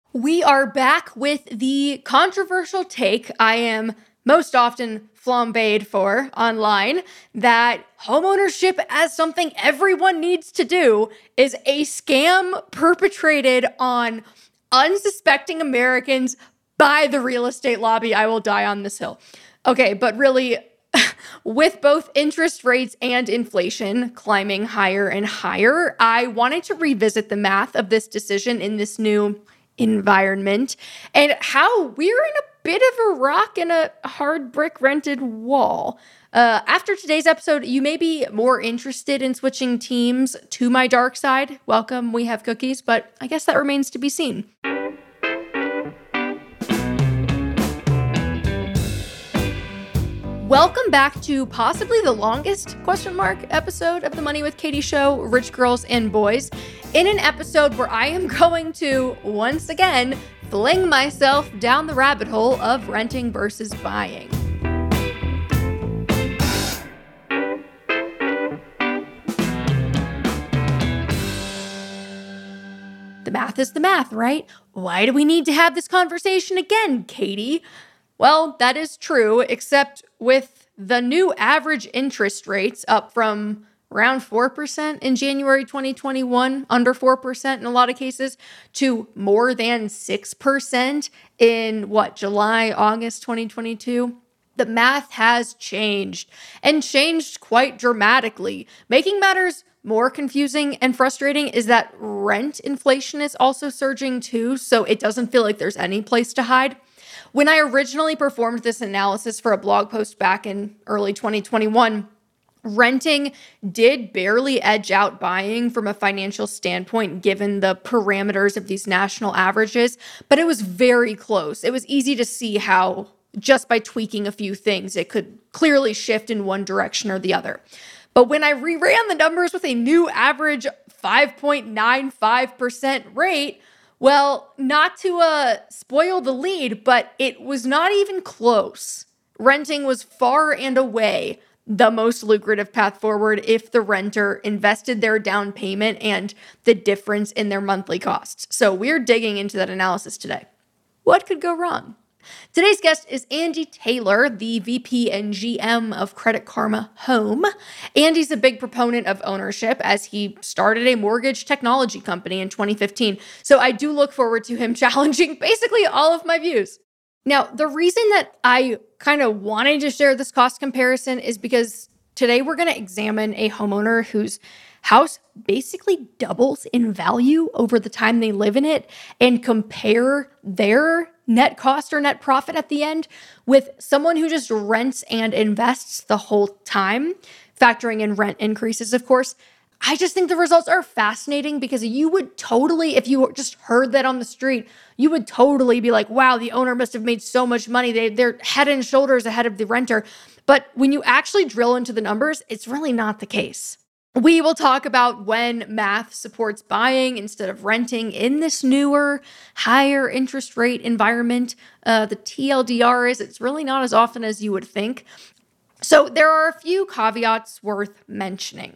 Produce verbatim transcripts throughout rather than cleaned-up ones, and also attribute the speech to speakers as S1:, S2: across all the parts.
S1: We are back with the controversial take I am most often flambéed for online, that homeownership as something everyone needs to do is a scam perpetrated on unsuspecting Americans by the real estate lobby. I will die on this hill. Okay, but really, with both interest rates and inflation climbing higher and higher, I wanted to revisit the math of this decision in this new environment and how we're in a bit of a rock and a hard brick rented wall. Uh, after today's episode, you may be more interested in switching teams to my dark side. Welcome, we have cookies, but I guess that remains to be seen. Welcome back to possibly the longest question mark episode of the Money with Katie show, Rich Girls and Boys, in an episode where I am going to, once again, fling myself down the rabbit hole of renting versus buying. The math is the math, right? Why do we need to have this conversation again, Katie? Well, that is true, except with the new average interest rates up from around four percent in January twenty twenty-one, under four percent in a lot of cases, to more than six percent in what, July, August twenty twenty-two. The math has changed, and changed quite dramatically. Making matters more confusing and frustrating is that rent inflation is also surging too, so it doesn't feel like there's any place to hide. When I originally performed this analysis for a blog post back in early twenty twenty-one, renting did barely edge out buying from a financial standpoint, given the parameters of these national averages, but it was very close. It was easy to see how just by tweaking a few things, it could clearly shift in one direction or the other. But when I reran the numbers with a new average five point nine five percent rate, well, not to uh, spoil the lead, but it was not even close. Renting was far and away the most lucrative path forward if the renter invested their down payment and the difference in their monthly costs. So we're digging into that analysis today. What could go wrong? Today's guest is Andy Taylor, the V P and G M of Credit Karma Home. Andy's a big proponent of ownership as he started a mortgage technology company in twenty fifteen. So I do look forward to him challenging basically all of my views. Now, the reason that I kind of wanted to share this cost comparison is because today we're going to examine a homeowner whose house basically doubles in value over the time they live in it and compare their net cost or net profit at the end with someone who just rents and invests the whole time, factoring in rent increases, of course. I just think the results are fascinating because you would totally, if you just heard that on the street, you would totally be like, wow, the owner must have made so much money. They, they're head and shoulders ahead of the renter. But when you actually drill into the numbers, it's really not the case. We will talk about when math supports buying instead of renting in this newer, higher interest rate environment. Uh, the T L D R is it's really not as often as you would think. So there are a few caveats worth mentioning.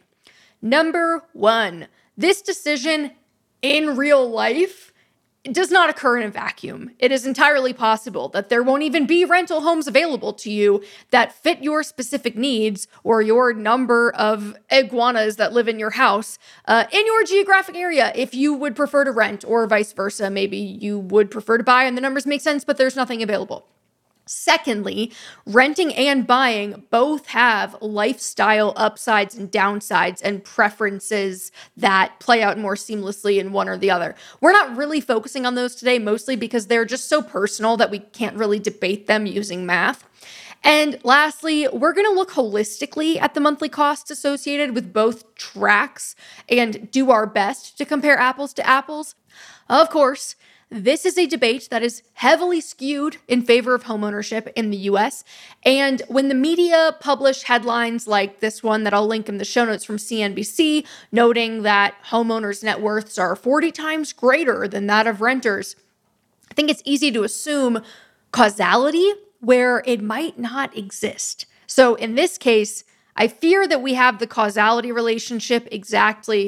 S1: Number one, this decision in real life does not occur in a vacuum. It is entirely possible that there won't even be rental homes available to you that fit your specific needs or your number of iguanas that live in your house uh, in your geographic area if you would prefer to rent, or vice versa. Maybe you would prefer to buy and the numbers make sense, but there's nothing available. Secondly, renting and buying both have lifestyle upsides and downsides and preferences that play out more seamlessly in one or the other. We're not really focusing on those today, mostly because they're just so personal that we can't really debate them using math. And lastly, we're going to look holistically at the monthly costs associated with both tracks and do our best to compare apples to apples. Of course, this is a debate that is heavily skewed in favor of homeownership in the U S. And when the media publish headlines like this one that I'll link in the show notes from C N B C, noting that homeowners' net worths are forty times greater than that of renters, I think it's easy to assume causality where it might not exist. So in this case, I fear that we have the causality relationship exactly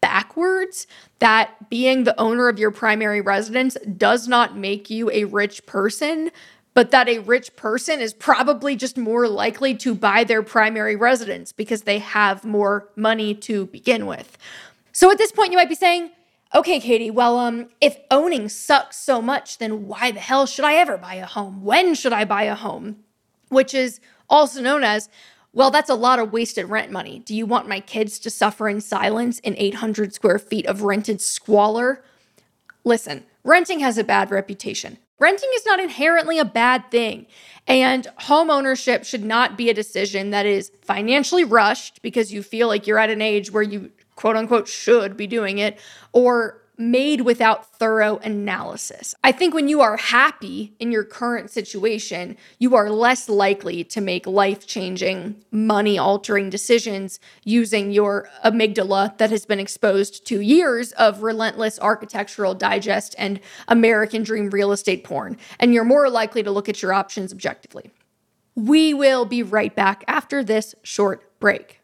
S1: backwards, that being the owner of your primary residence does not make you a rich person, but that a rich person is probably just more likely to buy their primary residence because they have more money to begin with. So at this point, you might be saying, okay, Katie, well, um, if owning sucks so much, then why the hell should I ever buy a home? When should I buy a home? Which is also known as, well, that's a lot of wasted rent money. Do you want my kids to suffer in silence in eight hundred square feet of rented squalor? Listen, renting has a bad reputation. Renting is not inherently a bad thing, and home ownership should not be a decision that is financially rushed because you feel like you're at an age where you quote unquote should be doing it, or made without thorough analysis. I think when you are happy in your current situation, you are less likely to make life-changing, money-altering decisions using your amygdala that has been exposed to years of relentless architectural digest and American dream real estate porn, and you're more likely to look at your options objectively. We will be right back after this short break.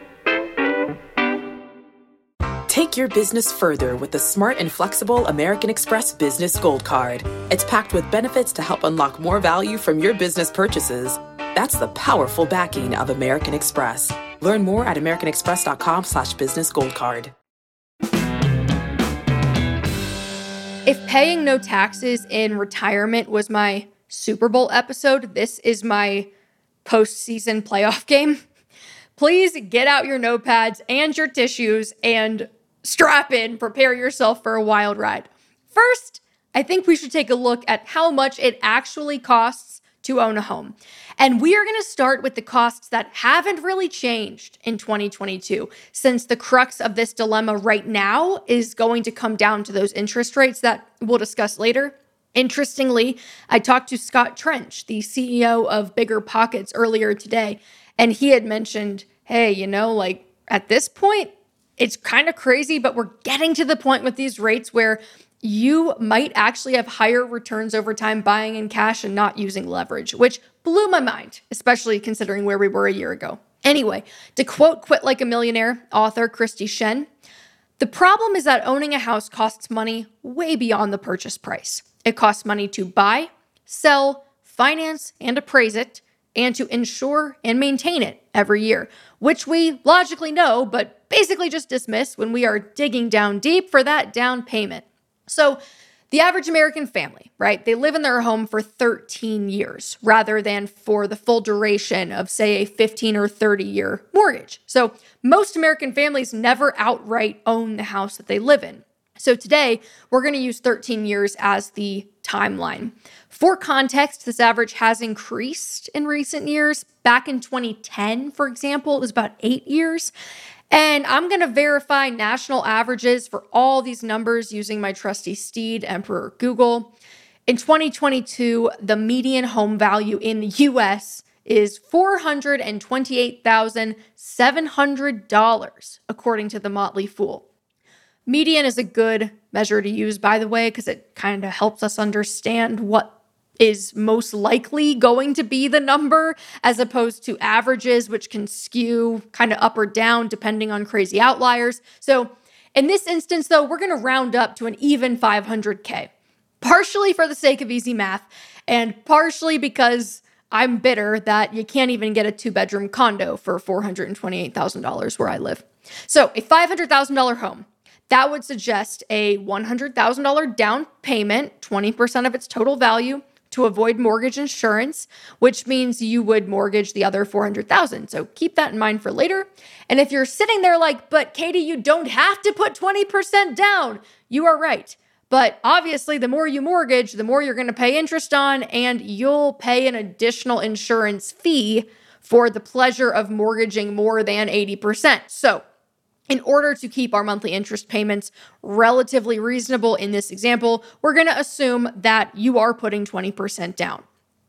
S2: Take your business further with the smart and flexible American Express Business Gold Card. It's packed with benefits to help unlock more value from your business purchases. That's the powerful backing of American Express. Learn more at americanexpress.com slash business gold card.
S1: If paying no taxes in retirement was my Super Bowl episode, this is my postseason playoff game. Please get out your notepads and your tissues and strap in, prepare yourself for a wild ride. First, I think we should take a look at how much it actually costs to own a home. And we are going to start with the costs that haven't really changed in twenty twenty-two, since the crux of this dilemma right now is going to come down to those interest rates that we'll discuss later. Interestingly, I talked to Scott Trench, the C E O of Bigger Pockets, earlier today, and he had mentioned, hey, you know, like at this point, it's kind of crazy, but we're getting to the point with these rates where you might actually have higher returns over time buying in cash and not using leverage, which blew my mind, especially considering where we were a year ago. Anyway, to quote Quit Like a Millionaire author Christy Shen, the problem is that owning a house costs money way beyond the purchase price. It costs money to buy, sell, finance, and appraise it, and to insure and maintain it every year, which we logically know, but basically just dismiss when we are digging down deep for that down payment. So the average American family, right, they live in their home for thirteen years rather than for the full duration of, say, a fifteen or thirty year mortgage. So most American families never outright own the house that they live in. So today, we're going to use thirteen years as the timeline. For context, this average has increased in recent years. Back in twenty ten, for example, it was about eight years. And I'm going to verify national averages for all these numbers using my trusty steed, Emperor Google. In twenty twenty-two, the median home value in the U S is four hundred twenty-eight thousand seven hundred dollars, according to the Motley Fool. Median is a good measure to use, by the way, because it kind of helps us understand what is most likely going to be the number, as opposed to averages, which can skew kind of up or down depending on crazy outliers. So in this instance, though, we're going to round up to an even five hundred K, partially for the sake of easy math, and partially because I'm bitter that you can't even get a two-bedroom condo for four hundred twenty-eight thousand dollars where I live. So a five hundred thousand dollars home, that would suggest a one hundred thousand dollars down payment, twenty percent of its total value, to avoid mortgage insurance, which means you would mortgage the other four hundred thousand dollars. So keep that in mind for later. And if you're sitting there like, but Katie, you don't have to put twenty percent down, you are right. But obviously, the more you mortgage, the more you're going to pay interest on, and you'll pay an additional insurance fee for the pleasure of mortgaging more than eighty percent. So in order to keep our monthly interest payments relatively reasonable in this example, we're going to assume that you are putting twenty percent down.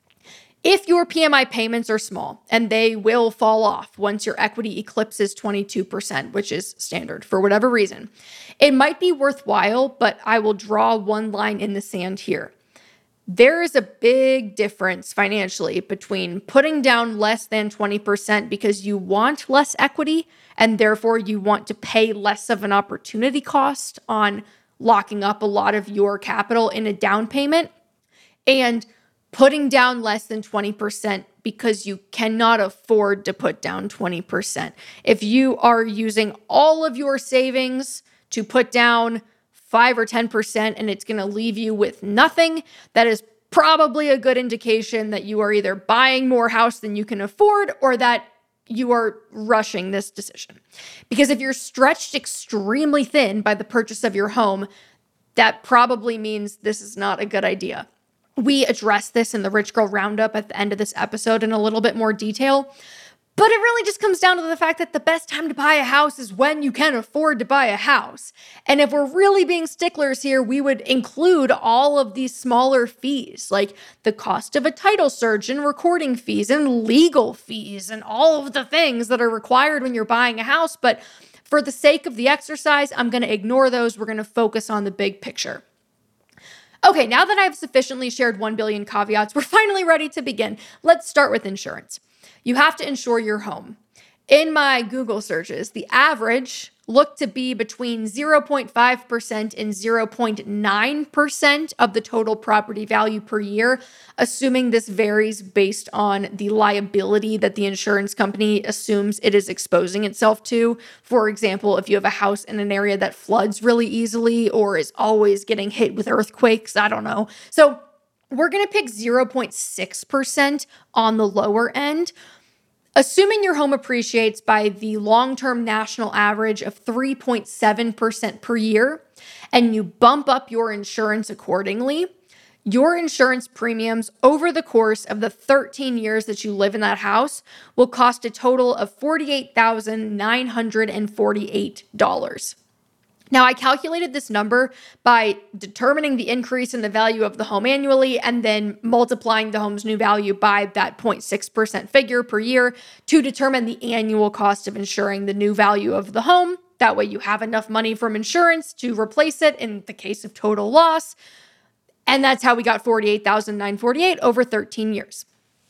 S1: If your P M I payments are small, and they will fall off once your equity eclipses twenty-two percent, which is standard for whatever reason, it might be worthwhile, but I will draw one line in the sand here. There is a big difference financially between putting down less than twenty percent because you want less equity and therefore you want to pay less of an opportunity cost on locking up a lot of your capital in a down payment, and putting down less than twenty percent because you cannot afford to put down twenty percent. If you are using all of your savings to put down five or ten percent and it's going to leave you with nothing, that is probably a good indication that you are either buying more house than you can afford or that you are rushing this decision. Because if you're stretched extremely thin by the purchase of your home, that probably means this is not a good idea. We address this in the Rich Girl Roundup at the end of this episode in a little bit more detail. But it really just comes down to the fact that the best time to buy a house is when you can afford to buy a house. And if we're really being sticklers here, we would include all of these smaller fees, like the cost of a title search and recording fees and legal fees and all of the things that are required when you're buying a house. But for the sake of the exercise, I'm going to ignore those. We're going to focus on the big picture. Okay, now that I've sufficiently shared one billion caveats, we're finally ready to begin. Let's start with insurance. You have to insure your home. In my Google searches, the average looked to be between zero point five percent and zero point nine percent of the total property value per year, assuming this varies based on the liability that the insurance company assumes it is exposing itself to. For example, if you have a house in an area that floods really easily or is always getting hit with earthquakes, I don't know. So we're going to pick zero point six percent on the lower end. Assuming your home appreciates by the long-term national average of three point seven percent per year, and you bump up your insurance accordingly, your insurance premiums over the course of the thirteen years that you live in that house will cost a total of forty-eight thousand nine hundred forty-eight dollars. Now, I calculated this number by determining the increase in the value of the home annually and then multiplying the home's new value by that zero point six percent figure per year to determine the annual cost of insuring the new value of the home. That way you have enough money from insurance to replace it in the case of total loss. And that's how we got forty-eight thousand nine hundred forty-eight dollars over thirteen years.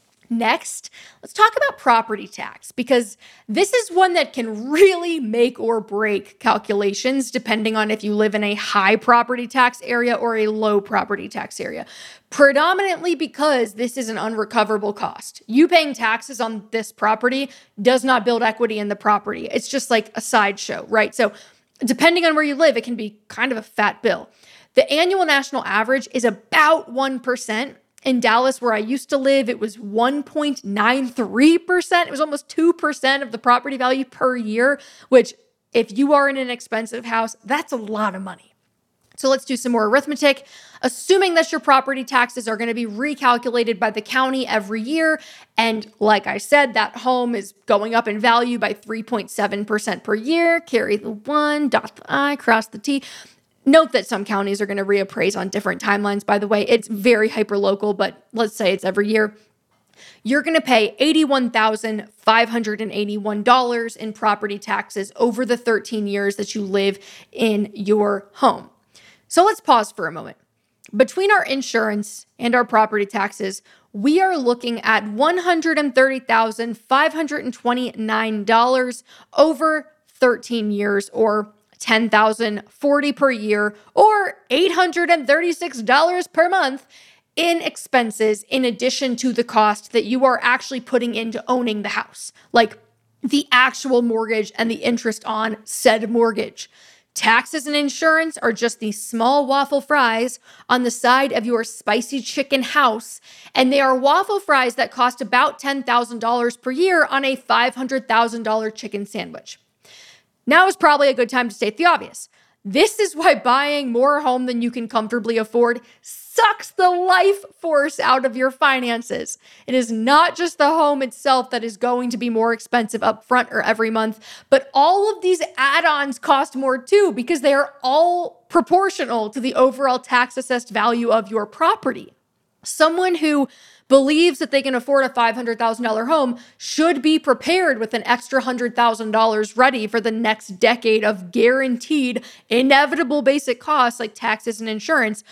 S1: Next, let's talk about property tax, because this is one that can really make or break calculations depending on if you live in a high property tax area or a low property tax area. Predominantly because this is an unrecoverable cost. You paying taxes on this property does not build equity in the property. It's just like a sideshow, right? So depending on where you live, it can be kind of a fat bill. The annual national average is about one percent. In Dallas, where I used to live, it was one point nine three percent. It was almost two percent of the property value per year, which if you are in an expensive house, that's a lot of money. So let's do some more arithmetic. Assuming that your property taxes are going to be recalculated by the county every year, and like I said, that home is going up in value by three point seven percent per year, carry the one, dot the I, cross the T. Note that some counties are going to reappraise on different timelines, by the way. It's very hyper-local, but let's say it's every year. You're going to pay eighty-one thousand five hundred eighty-one dollars in property taxes over the thirteen years that you live in your home. So let's pause for a moment. Between our insurance and our property taxes, we are looking at one hundred thirty thousand five hundred twenty-nine dollars over thirteen years, or ten thousand forty dollars per year, or eight hundred thirty-six dollars per month in expenses, in addition to the cost that you are actually putting into owning the house, like the actual mortgage and the interest on said mortgage. Taxes and insurance are just these small waffle fries on the side of your spicy chicken house, and they are waffle fries that cost about ten thousand dollars per year on a five hundred thousand dollars chicken sandwich. Now is probably a good time to state the obvious. This is why buying more home than you can comfortably afford sucks the life force out of your finances. It is not just the home itself that is going to be more expensive upfront or every month, but all of these add-ons cost more too, because they are all proportional to the overall tax assessed value of your property. Someone who believes that they can afford a five hundred thousand dollars home should be prepared with an extra one hundred thousand dollars ready for the next decade of guaranteed, inevitable basic costs like taxes and insurance,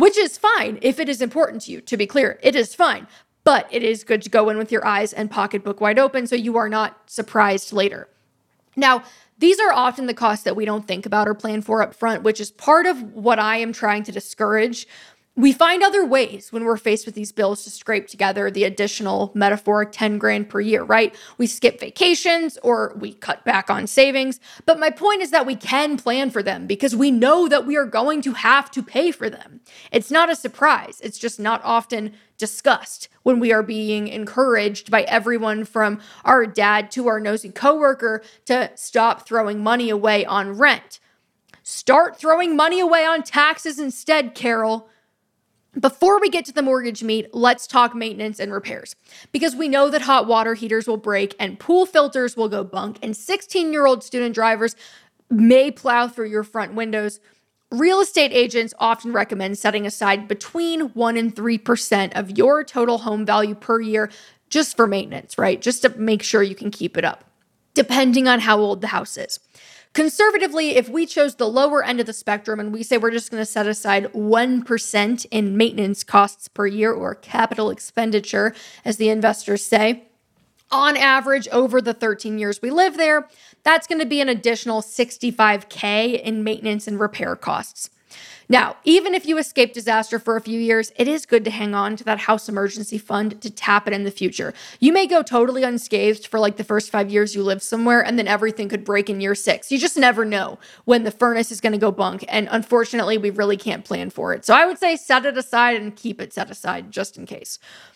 S1: which is fine if it is important to you. To be clear, it is fine, but it is good to go in with your eyes and pocketbook wide open so you are not surprised later. Now, these are often the costs that we don't think about or plan for up front, which is part of what I am trying to discourage. We find other ways when we're faced with these bills to scrape together the additional metaphoric ten grand per year, right? We skip vacations or we cut back on savings. But my point is that we can plan for them because we know that we are going to have to pay for them. It's not a surprise. It's just not often discussed when we are being encouraged by everyone from our dad to our nosy coworker to stop throwing money away on rent. Start throwing money away on taxes instead, Carol. Before we get to the mortgage meat, let's talk maintenance and repairs. Because we know that hot water heaters will break and pool filters will go bunk and sixteen-year-old student drivers may plow through your front windows. Real estate agents often recommend setting aside between one and three percent of your total home value per year just for maintenance, right? Just to make sure you can keep it up, depending on how old the house is. Conservatively, if we chose the lower end of the spectrum and we say we're just going to set aside one percent in maintenance costs per year, or capital expenditure, as the investors say, on average over the thirteen years we live there, that's going to be an additional sixty-five thousand dollars in maintenance and repair costs. Now, even if you escape disaster for a few years, it is good to hang on to that house emergency fund to tap it in the future. You may go totally unscathed for like the first five years you live somewhere, and then everything could break in year six. You just never know when the furnace is going to go bunk, and unfortunately, we really can't plan for it. So I would say set it aside and keep it set aside just in case.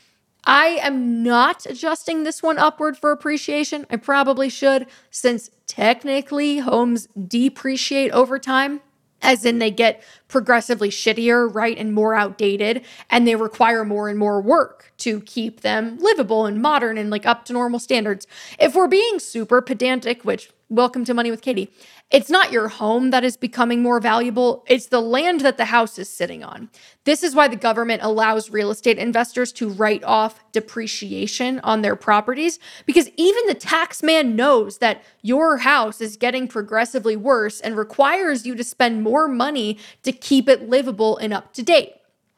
S1: I am not adjusting this one upward for appreciation. I probably should, since technically homes depreciate over time. As in they get progressively shittier, right, and more outdated, and they require more and more work to keep them livable and modern and like up to normal standards. If we're being super pedantic, which welcome to Money with Katie, it's not your home that is becoming more valuable, it's the land that the house is sitting on. This is why the government allows real estate investors to write off depreciation on their properties, because even the tax man knows that your house is getting progressively worse and requires you to spend more money to keep it livable and up to date.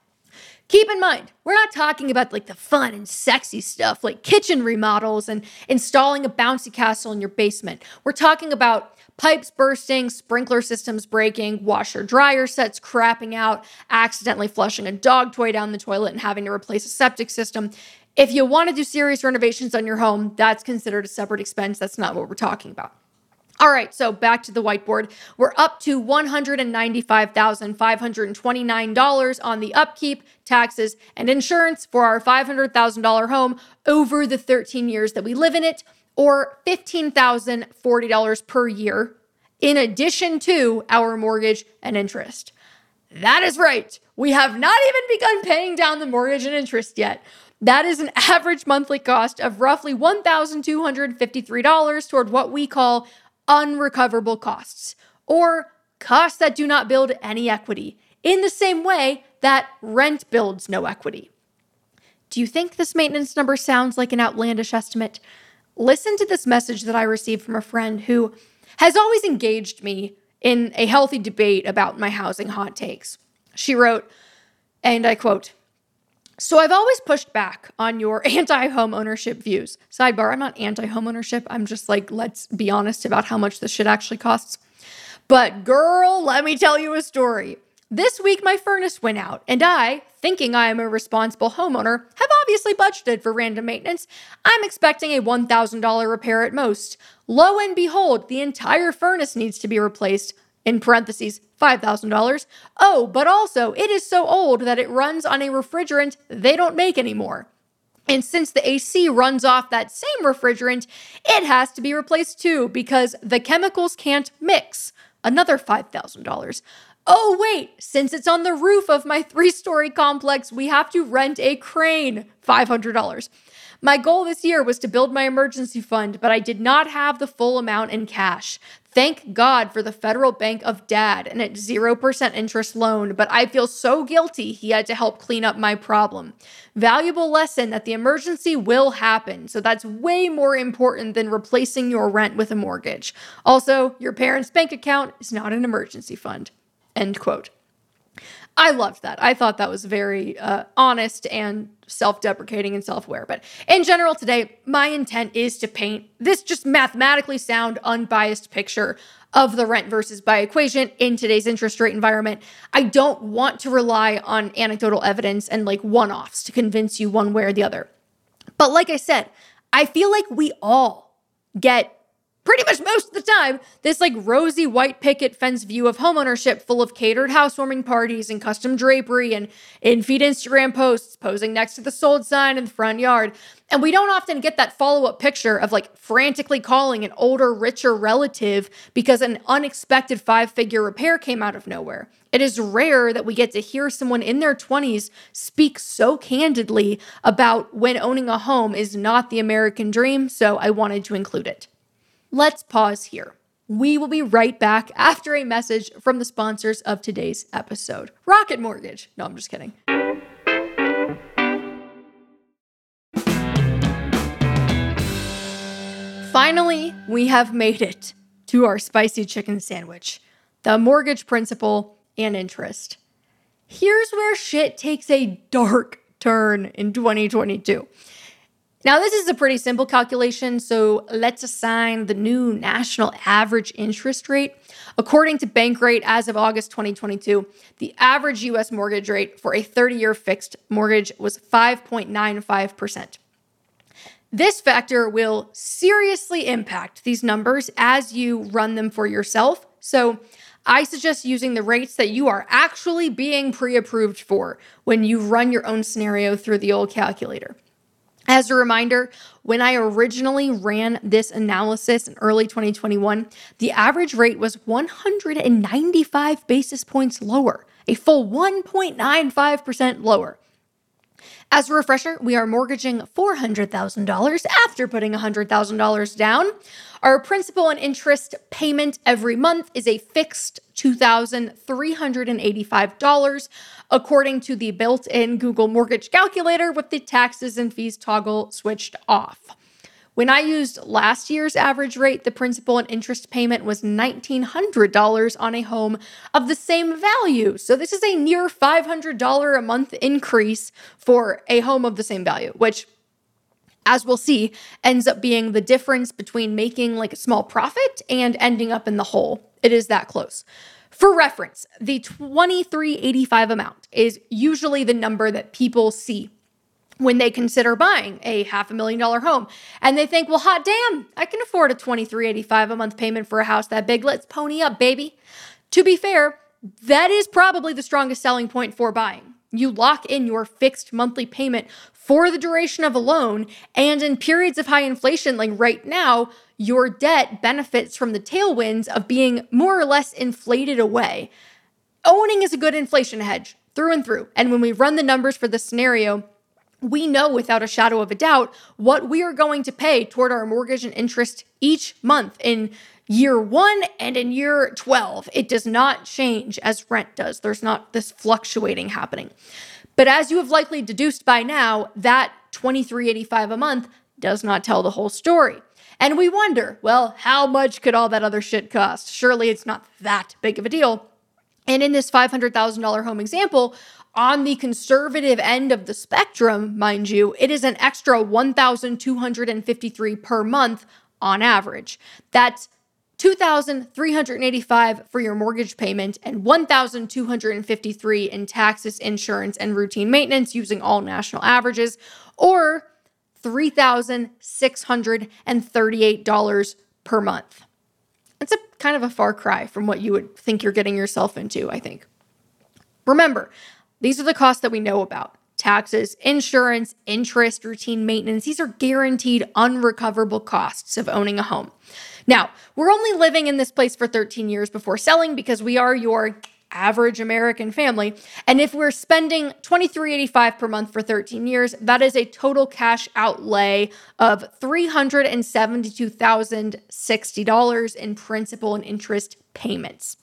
S1: Keep in mind, we're not talking about like the fun and sexy stuff like kitchen remodels and installing a bouncy castle in your basement. We're talking about pipes bursting, sprinkler systems breaking, washer dryer sets crapping out, accidentally flushing a dog toy down the toilet and having to replace a septic system. If you want to do serious renovations on your home, that's considered a separate expense. That's not what we're talking about. All right, so back to the whiteboard. We're up to one hundred ninety-five thousand five hundred twenty-nine dollars on the upkeep, taxes, and insurance for our five hundred thousand dollars home over the thirteen years that we live in it, or fifteen thousand forty dollars per year, in addition to our mortgage and interest. That is right. We have not even begun paying down the mortgage and interest yet. That is an average monthly cost of roughly one thousand two hundred fifty-three dollars toward what we call unrecoverable costs, or costs that do not build any equity, in the same way that rent builds no equity. Do you think this maintenance number sounds like an outlandish estimate? Listen to this message that I received from a friend who has always engaged me in a healthy debate about my housing hot takes. She wrote, and I quote, "So I've always pushed back on your anti-home ownership views." Sidebar, I'm not anti-home ownership. I'm just like, let's be honest about how much this shit actually costs. But girl, let me tell you a story. This week, my furnace went out, and I, thinking I am a responsible homeowner, have obviously budgeted for random maintenance. I'm expecting a one thousand dollars repair at most. Lo and behold, the entire furnace needs to be replaced. In parentheses, five thousand dollars. Oh, but also, it is so old that it runs on a refrigerant they don't make anymore. And since the A C runs off that same refrigerant, it has to be replaced too because the chemicals can't mix. Another five thousand dollars. Oh, wait, since it's on the roof of my three-story complex, we have to rent a crane. five hundred dollars. My goal this year was to build my emergency fund, but I did not have the full amount in cash. Thank God for the Federal Bank of Dad and its zero percent interest loan, but I feel so guilty he had to help clean up my problem. Valuable lesson that the emergency will happen, so that's way more important than replacing your rent with a mortgage. Also, your parents' bank account is not an emergency fund. End quote. I loved that. I thought that was very uh, honest and self-deprecating and self-aware. But in general today, my intent is to paint this just mathematically sound, unbiased picture of the rent versus buy equation in today's interest rate environment. I don't want to rely on anecdotal evidence and like one-offs to convince you one way or the other. But like I said, I feel like we all get pretty much most of the time, this like rosy white picket fence view of homeownership full of catered housewarming parties and custom drapery and in-feed Instagram posts posing next to the sold sign in the front yard. And we don't often get that follow-up picture of like frantically calling an older, richer relative because an unexpected five-figure repair came out of nowhere. It is rare that we get to hear someone in their twenties speak so candidly about when owning a home is not the American dream, so I wanted to include it. Let's pause here. We will be right back after a message from the sponsors of today's episode, Rocket Mortgage. No, I'm just kidding. Finally, we have made it to our spicy chicken sandwich, the mortgage principal and interest. Here's where shit takes a dark turn in twenty twenty-two. Now, this is a pretty simple calculation, so let's assign the new national average interest rate. According to Bankrate, as of August twenty twenty-two, the average U S mortgage rate for a thirty-year fixed mortgage was five point nine five percent. This factor will seriously impact these numbers as you run them for yourself, so I suggest using the rates that you are actually being pre-approved for when you run your own scenario through the old calculator. As a reminder, when I originally ran this analysis in early twenty twenty-one, the average rate was one hundred ninety-five basis points lower, a full one point nine five percent lower. As a refresher, we are mortgaging four hundred thousand dollars after putting one hundred thousand dollars down. Our principal and interest payment every month is a fixed two thousand three hundred eighty-five dollars, according to the built-in Google Mortgage Calculator with the taxes and fees toggle switched off. When I used last year's average rate, the principal and interest payment was one thousand nine hundred dollars on a home of the same value. So this is a near five hundred dollars a month increase for a home of the same value, which, as we'll see, ends up being the difference between making like a small profit and ending up in the hole. It is that close. For reference, the twenty-three eighty-five amount is usually the number that people see when they consider buying a half a million dollar home. And they think, well, hot damn, I can afford a twenty-three eighty-five a month payment for a house that big. Let's pony up, baby. To be fair, that is probably the strongest selling point for buying. You lock in your fixed monthly payment for the duration of a loan, and in periods of high inflation like right now, your debt benefits from the tailwinds of being more or less inflated away. Owning is a good inflation hedge through and through. And when we run the numbers for the scenario, we know without a shadow of a doubt what we are going to pay toward our mortgage and interest each month in year one and in year twelve. It does not change as rent does. There's not this fluctuating happening. But as you have likely deduced by now, that twenty-three eighty-five a month does not tell the whole story. And we wonder, well, how much could all that other shit cost? Surely it's not that big of a deal. And in this five hundred thousand dollars home example, on the conservative end of the spectrum, mind you, it is an extra one thousand two hundred fifty-three dollars per month on average. That's two thousand three hundred eighty-five dollars for your mortgage payment and one thousand two hundred fifty-three dollars in taxes, insurance, and routine maintenance using all national averages, or three thousand six hundred thirty-eight dollars per month. It's a kind of a far cry from what you would think you're getting yourself into, I think. Remember, these are the costs that we know about. Taxes, insurance, interest, routine maintenance. These are guaranteed unrecoverable costs of owning a home. Now, we're only living in this place for thirteen years before selling because we are your average American family. And if we're spending twenty-three eighty-five per month for thirteen years, that is a total cash outlay of three hundred seventy-two thousand sixty dollars in principal and interest payments.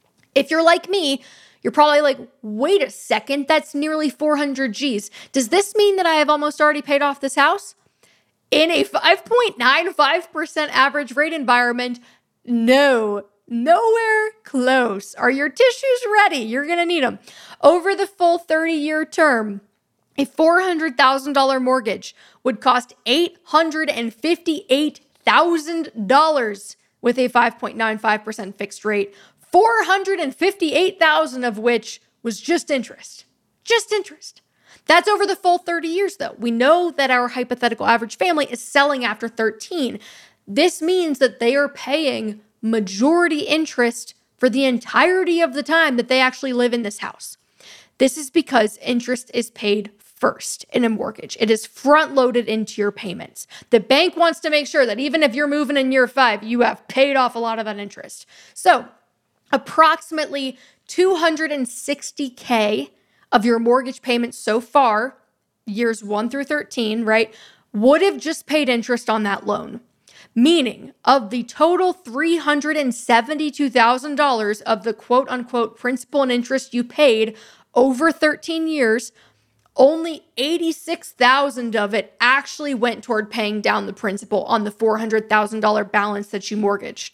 S1: If you're like me, you're probably like, wait a second, that's nearly four hundred G's. Does this mean that I have almost already paid off this house? In a five point nine five percent average rate environment, no, nowhere close. Are your tissues ready? You're going to need them. Over the full thirty-year term, a four hundred thousand dollars mortgage would cost eight hundred fifty-eight thousand dollars with a five point nine five percent fixed rate, four hundred fifty-eight thousand dollars of which was just interest. Just interest. That's over the full thirty years, though. We know that our hypothetical average family is selling after thirteen. This means that they are paying majority interest for the entirety of the time that they actually live in this house. This is because interest is paid first in a mortgage. It is front loaded into your payments. The bank wants to make sure that even if you're moving in year five, you have paid off a lot of that interest. So approximately two hundred sixty thousand dollars of your mortgage payments so far, years one through thirteen, right, would have just paid interest on that loan. Meaning, of the total three hundred seventy-two thousand dollars of the quote unquote principal and interest you paid over thirteen years, only eighty-six thousand dollars of it actually went toward paying down the principal on the four hundred thousand dollars balance that you mortgaged.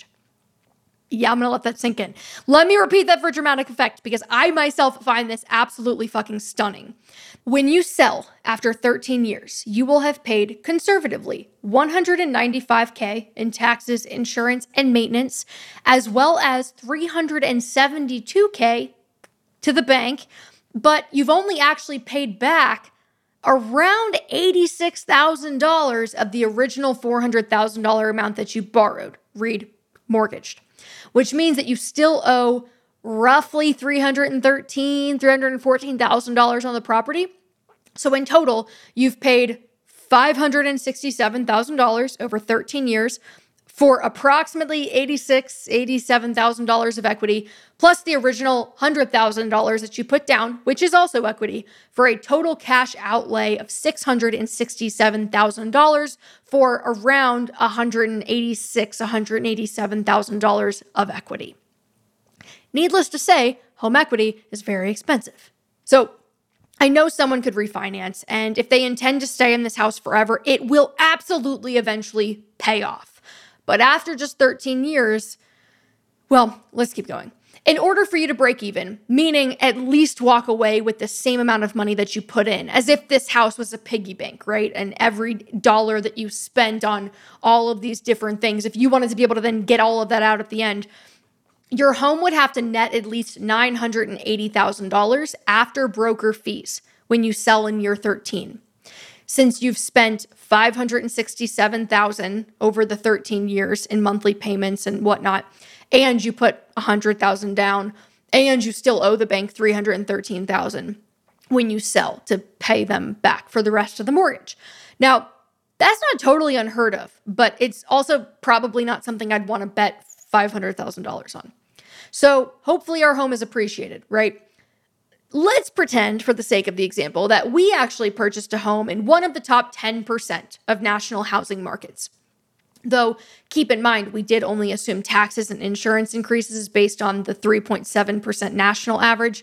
S1: Yeah, I'm going to let that sink in. Let me repeat that for dramatic effect because I myself find this absolutely fucking stunning. When you sell after thirteen years, you will have paid conservatively one hundred ninety-five thousand dollars in taxes, insurance, and maintenance, as well as three hundred seventy-two thousand dollars to the bank, but you've only actually paid back around eighty-six thousand dollars of the original four hundred thousand dollars amount that you borrowed, read mortgaged, which means that you still owe roughly three hundred thirteen thousand dollars, three hundred fourteen thousand dollars on the property. So in total, you've paid five hundred sixty-seven thousand dollars over thirteen years for approximately eighty-six thousand dollars, eighty-seven thousand dollars of equity, plus the original one hundred thousand dollars that you put down, which is also equity, for a total cash outlay of six hundred sixty-seven thousand dollars for around one hundred eighty-six thousand dollars, one hundred eighty-seven thousand dollars of equity. Needless to say, home equity is very expensive. So I know someone could refinance, and if they intend to stay in this house forever, it will absolutely eventually pay off. But after just thirteen years, well, let's keep going. In order for you to break even, meaning at least walk away with the same amount of money that you put in, as if this house was a piggy bank, right? And every dollar that you spent on all of these different things, if you wanted to be able to then get all of that out at the end, your home would have to net at least nine hundred eighty thousand dollars after broker fees when you sell in year thirteen. Since you've spent five hundred sixty-seven thousand dollars over the thirteen years in monthly payments and whatnot, and you put one hundred thousand dollars down, and you still owe the bank three hundred thirteen thousand dollars when you sell to pay them back for the rest of the mortgage. Now, that's not totally unheard of, but it's also probably not something I'd want to bet five hundred thousand dollars on. So hopefully our home is appreciated, right? Let's pretend, for the sake of the example, that we actually purchased a home in one of the top ten percent of national housing markets. Though, keep in mind, we did only assume taxes and insurance increases based on the three point seven percent national average.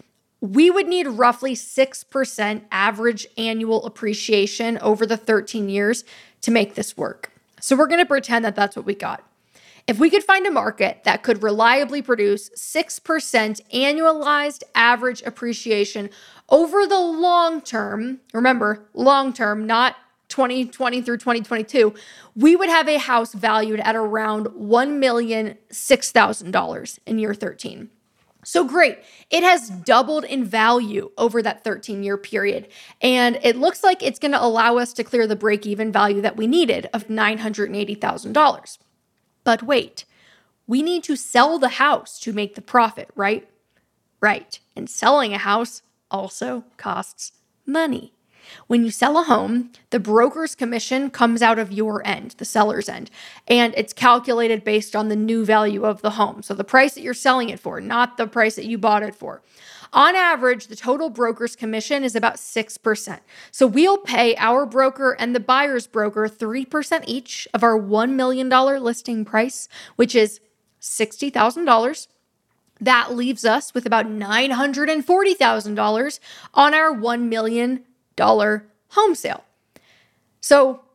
S1: We would need roughly six percent average annual appreciation over the thirteen years to make this work. So we're going to pretend that that's what we got. If we could find a market that could reliably produce six percent annualized average appreciation over the long term, remember, long term, not twenty twenty through twenty twenty-two, we would have a house valued at around one million six thousand dollars in year thirteen. So great. It has doubled in value over that thirteen-year period. And it looks like it's going to allow us to clear the break-even value that we needed of nine hundred eighty thousand dollars. But wait, we need to sell the house to make the profit, right? Right. And selling a house also costs money. When you sell a home, the broker's commission comes out of your end, the seller's end, and it's calculated based on the new value of the home. So the price that you're selling it for, not the price that you bought it for. On average, the total broker's commission is about six percent. So we'll pay our broker and the buyer's broker three percent each of our one million dollars listing price, which is sixty thousand dollars. That leaves us with about nine hundred forty thousand dollars on our one million dollars home sale. So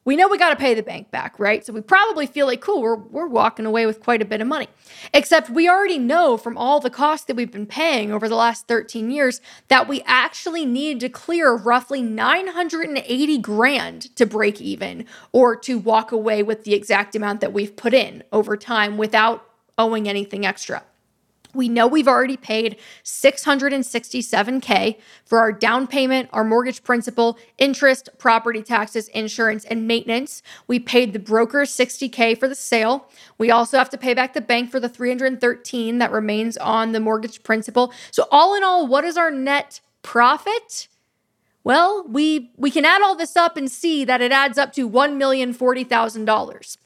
S1: we know we got to pay the bank back, right? So we probably feel like, cool, we're, we're walking away with quite a bit of money. Except we already know from all the costs that we've been paying over the last thirteen years that we actually need to clear roughly nine hundred eighty grand to break even or to walk away with the exact amount that we've put in over time without owing anything extra. We know we've already paid six hundred sixty-seven thousand for our down payment, our mortgage principal, interest, property taxes, insurance, and maintenance. We paid the broker sixty thousand for the sale. We also have to pay back the bank for the three hundred thirteen that remains on the mortgage principal. So all in all, what is our net profit? Well, we we can add all this up and see that it adds up to one million forty thousand dollars.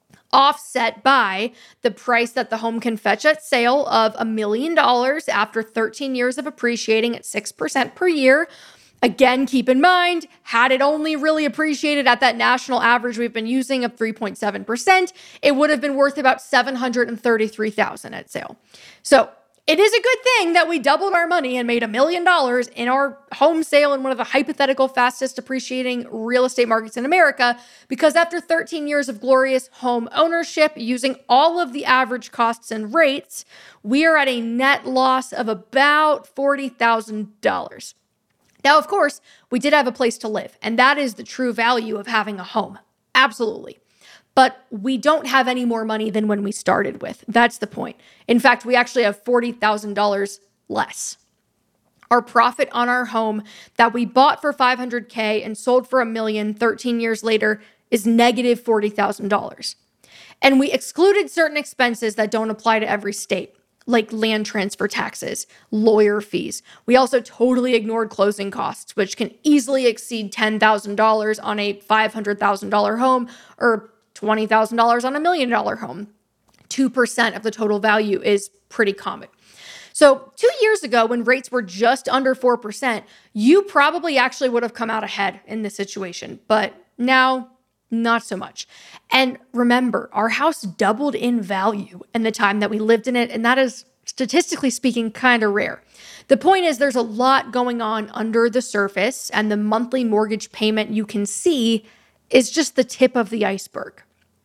S1: Offset by the price that the home can fetch at sale of a million dollars after thirteen years of appreciating at six percent per year. Again, keep in mind, had it only really appreciated at that national average we've been using of three point seven percent, it would have been worth about seven hundred thirty-three thousand dollars at sale. So it is a good thing that we doubled our money and made a million dollars in our home sale in one of the hypothetical fastest appreciating real estate markets in America, because after thirteen years of glorious home ownership, using all of the average costs and rates, we are at a net loss of about forty thousand dollars. Now, of course, we did have a place to live, and that is the true value of having a home. Absolutely. But we don't have any more money than when we started with. That's the point. In fact, we actually have forty thousand dollars less. Our profit on our home that we bought for five hundred thousand and sold for a million thirteen years later is negative forty thousand dollars. And we excluded certain expenses that don't apply to every state, like land transfer taxes, lawyer fees. We also totally ignored closing costs, which can easily exceed ten thousand dollars on a five hundred thousand dollars home or twenty thousand dollars on a million dollar home. two percent of the total value is pretty common. So two years ago, when rates were just under four percent, you probably actually would have come out ahead in this situation. But now, not so much. And remember, our house doubled in value in the time that we lived in it. And that is, statistically speaking, kind of rare. The point is, there's a lot going on under the surface, and the monthly mortgage payment you can see is just the tip of the iceberg.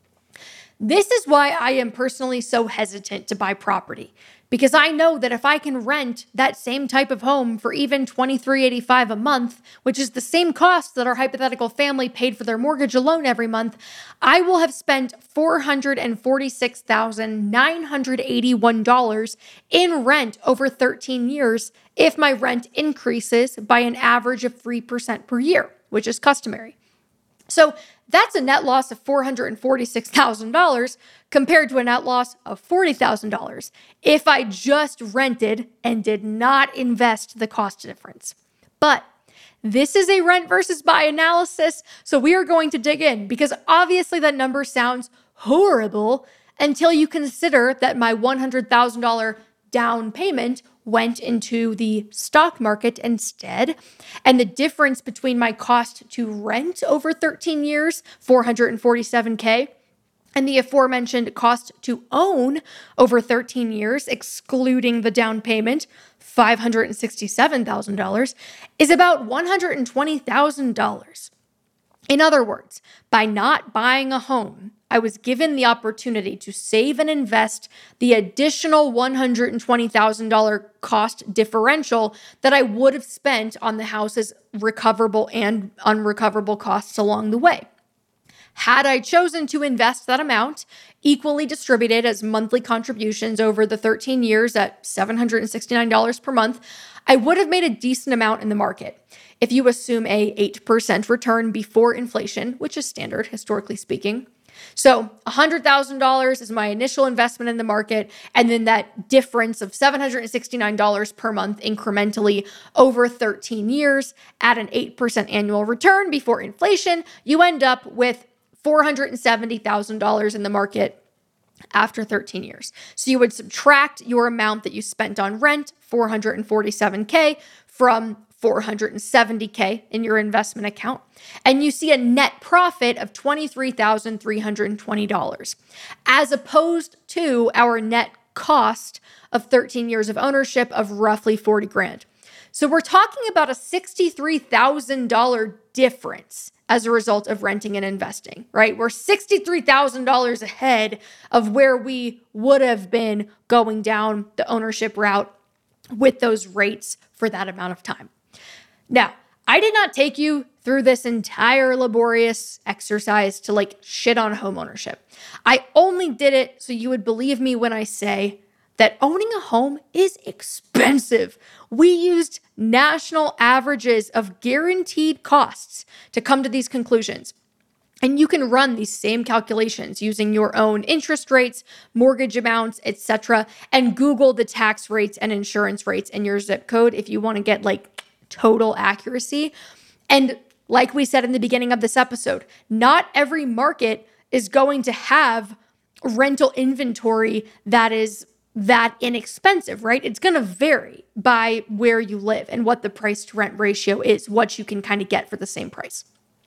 S1: This is why I am personally so hesitant to buy property, because I know that if I can rent that same type of home for even twenty-three dollars and eighty-five cents a month, which is the same cost that our hypothetical family paid for their mortgage alone every month, I will have spent four hundred forty-six thousand nine hundred eighty-one dollars in rent over thirteen years if my rent increases by an average of three percent per year, which is customary. So that's a net loss of four hundred forty-six thousand dollars compared to a net loss of forty thousand dollars if I just rented and did not invest the cost difference. But this is a rent versus buy analysis, so we are going to dig in, because obviously that number sounds horrible until you consider that my one hundred thousand dollars down payment went into the stock market instead. And the difference between my cost to rent over thirteen years, four hundred forty-seven thousand, and the aforementioned cost to own over thirteen years, excluding the down payment, five hundred sixty-seven thousand dollars, is about one hundred twenty thousand dollars. In other words, by not buying a home, I was given the opportunity to save and invest the additional one hundred twenty thousand dollars cost differential that I would have spent on the house's recoverable and unrecoverable costs along the way. Had I chosen to invest that amount, equally distributed as monthly contributions over the thirteen years at seven hundred sixty-nine dollars per month, I would have made a decent amount in the market. If you assume a eight percent return before inflation, which is standard historically speaking. So one hundred thousand dollars is my initial investment in the market, and then that difference of seven hundred sixty-nine dollars per month incrementally over thirteen years at an eight percent annual return before inflation, you end up with four hundred seventy thousand dollars in the market after thirteen years. So you would subtract your amount that you spent on rent, four hundred forty-seven thousand, from four hundred seventy thousand in your investment account, and you see a net profit of twenty-three thousand three hundred twenty dollars, as opposed to our net cost of thirteen years of ownership of roughly forty grand. So we're talking about a sixty-three thousand dollars difference as a result of renting and investing, right? We're sixty-three thousand dollars ahead of where we would have been going down the ownership route with those rates for that amount of time. Now, I did not take you through this entire laborious exercise to like shit on homeownership. I only did it so you would believe me when I say that owning a home is expensive. We used national averages of guaranteed costs to come to these conclusions. And you can run these same calculations using your own interest rates, mortgage amounts, et cetera, and Google the tax rates and insurance rates in your zip code if you want to get like total accuracy. And like we said in the beginning of this episode, not every market is going to have rental inventory that is that inexpensive, right? It's going to vary by where you live and what the price to rent ratio is, what you can kind of get for the same price.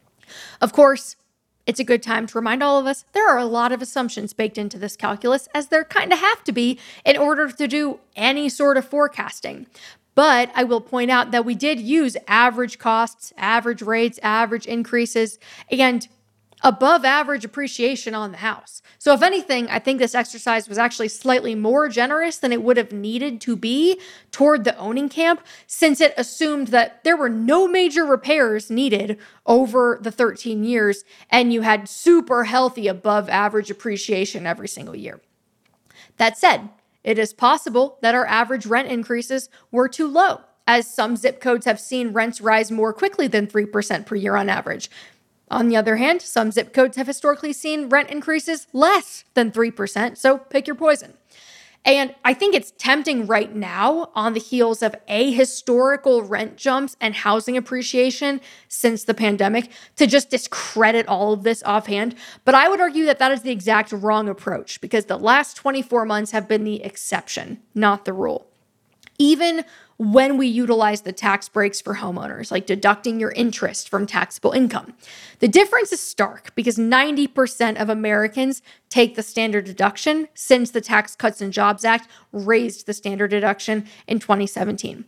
S1: Of course, it's a good time to remind all of us there are a lot of assumptions baked into this calculus, as there kind of have to be in order to do any sort of forecasting. But I will point out that we did use average costs, average rates, average increases, and above average appreciation on the house. So if anything, I think this exercise was actually slightly more generous than it would have needed to be toward the owning camp, since it assumed that there were no major repairs needed over the thirteen years, and you had super healthy above average appreciation every single year. That said, it is possible that our average rent increases were too low, as some zip codes have seen rents rise more quickly than three percent per year on average. On the other hand, some zip codes have historically seen rent increases less than three percent, so pick your poison. And I think it's tempting right now, on the heels of a historical rent jumps and housing appreciation since the pandemic, to just discredit all of this offhand. But I would argue that that is the exact wrong approach, because the last twenty-four months have been the exception, not the rule. Even when we utilize the tax breaks for homeowners, like deducting your interest from taxable income, the difference is stark because ninety percent of Americans take the standard deduction since the Tax Cuts and Jobs Act raised the standard deduction in twenty seventeen.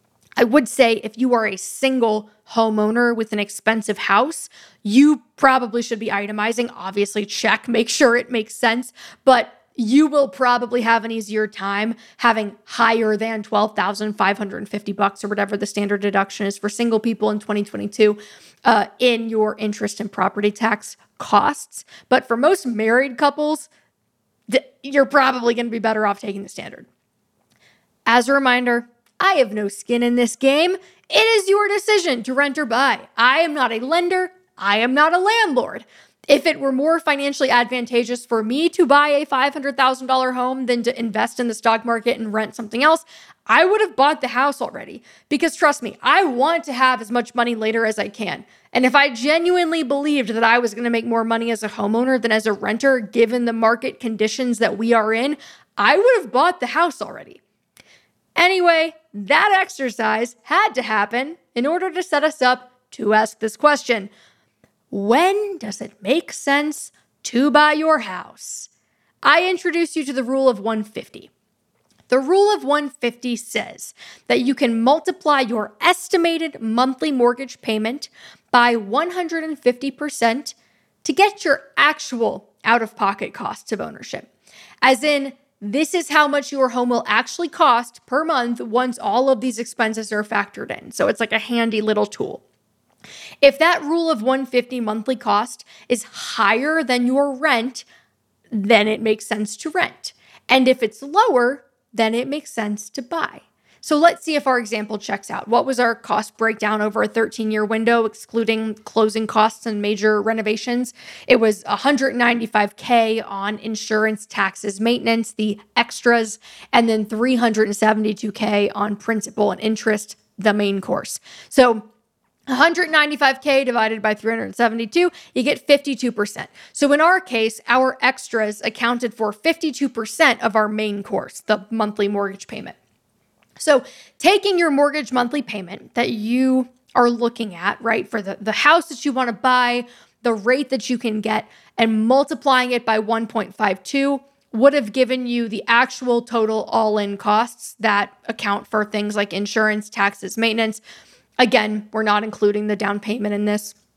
S1: I would say if you are a single homeowner with an expensive house, you probably should be itemizing. Obviously, check, make sure it makes sense, but you will probably have an easier time having higher than twelve thousand five hundred fifty bucks or whatever the standard deduction is for single people in twenty twenty-two uh, in your interest and property tax costs. But for most married couples, th- you're probably going to be better off taking the standard. As a reminder, I have no skin in this game. It is your decision to rent or buy. I am not a lender. I am not a landlord. If it were more financially advantageous for me to buy a five hundred thousand dollars home than to invest in the stock market and rent something else, I would have bought the house already. Because trust me, I want to have as much money later as I can. And if I genuinely believed that I was going to make more money as a homeowner than as a renter, given the market conditions that we are in, I would have bought the house already. Anyway, that exercise had to happen in order to set us up to ask this question. When does it make sense to buy your house? I introduce you to the rule of one fifty. The rule of one fifty says that you can multiply your estimated monthly mortgage payment by one hundred fifty percent to get your actual out-of-pocket costs of ownership. As in, this is how much your home will actually cost per month once all of these expenses are factored in. So it's like a handy little tool. If that rule of one hundred fifty monthly cost is higher than your rent, then it makes sense to rent. And if it's lower, then it makes sense to buy. So let's see if our example checks out. What was our cost breakdown over a thirteen-year window, excluding closing costs and major renovations? It was one hundred ninety-five thousand dollars on insurance, taxes, maintenance, the extras, and then three hundred seventy-two thousand dollars on principal and interest, the main course. So one hundred ninety-five thousand divided by three hundred seventy-two, you get fifty-two percent. So in our case, our extras accounted for fifty-two percent of our main course, the monthly mortgage payment. So taking your mortgage monthly payment that you are looking at, right, for the, the house that you want to buy, the rate that you can get, and multiplying it by one point five two would have given you the actual total all-in costs that account for things like insurance, taxes, maintenance. Again, we're not including the down payment in this.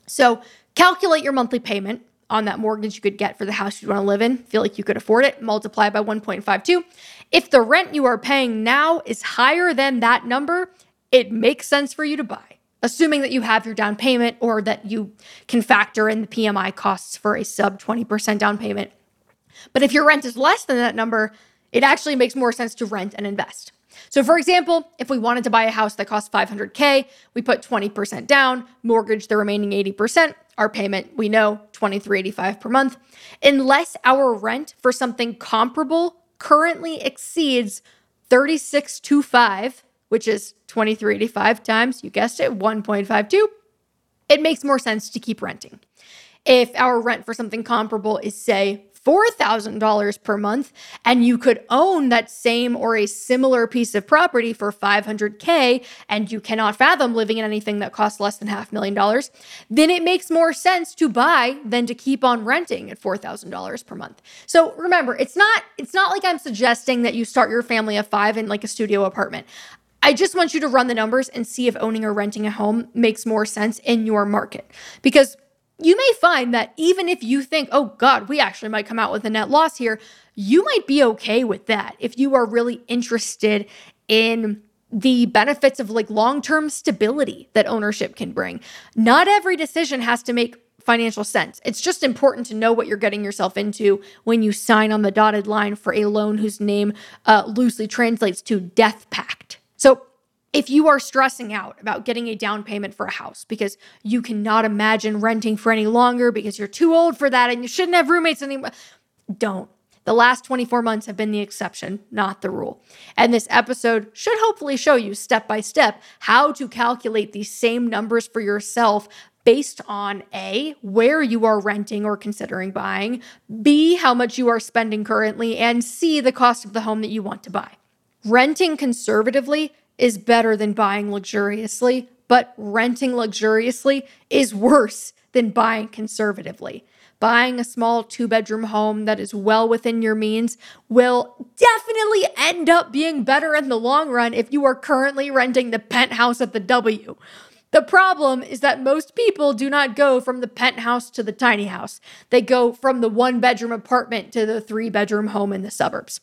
S1: So calculate your monthly payment on that mortgage you could get for the house you want to live in. Feel like you could afford it. Multiply by one point five two. If the rent you are paying now is higher than that number, it makes sense for you to buy, assuming that you have your down payment or that you can factor in the P M I costs for a sub twenty percent down payment. But if your rent is less than that number, it actually makes more sense to rent and invest. So for example, if we wanted to buy a house that costs five hundred K, we put twenty percent down, mortgage the remaining eighty percent, our payment, we know, twenty-three eighty-five per month. Unless our rent for something comparable currently exceeds thirty-six twenty-five, which is twenty-three eighty-five times, you guessed it, one point five two, it makes more sense to keep renting. If our rent for something comparable is, say, four thousand dollars per month, and you could own that same or a similar piece of property for five hundred K, and you cannot fathom living in anything that costs less than half a million dollars, then it makes more sense to buy than to keep on renting at four thousand dollars per month. So remember, it's not, it's not like I'm suggesting that you start your family of five in like a studio apartment. I just want you to run the numbers and see if owning or renting a home makes more sense in your market. Because you may find that even if you think, oh God, we actually might come out with a net loss here, you might be okay with that if you are really interested in the benefits of like long-term stability that ownership can bring. Not every decision has to make financial sense. It's just important to know what you're getting yourself into when you sign on the dotted line for a loan whose name uh, loosely translates to death pact. So if you are stressing out about getting a down payment for a house because you cannot imagine renting for any longer because you're too old for that and you shouldn't have roommates anymore, don't. The last twenty-four months have been the exception, not the rule. And this episode should hopefully show you step by step how to calculate these same numbers for yourself based on A, where you are renting or considering buying, B, how much you are spending currently, and C, the cost of the home that you want to buy. Renting conservatively is better than buying luxuriously, but renting luxuriously is worse than buying conservatively. Buying a small two-bedroom home that is well within your means will definitely end up being better in the long run if you are currently renting the penthouse at the W. The problem is that most people do not go from the penthouse to the tiny house. They go from the one-bedroom apartment to the three-bedroom home in the suburbs.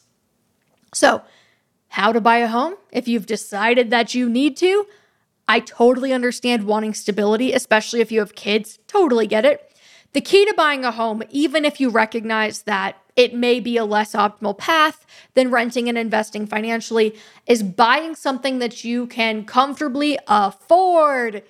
S1: So, how to buy a home if you've decided that you need to? I totally understand wanting stability, especially if you have kids. Totally get it. The key to buying a home, even if you recognize that it may be a less optimal path than renting and investing financially, is buying something that you can comfortably afford.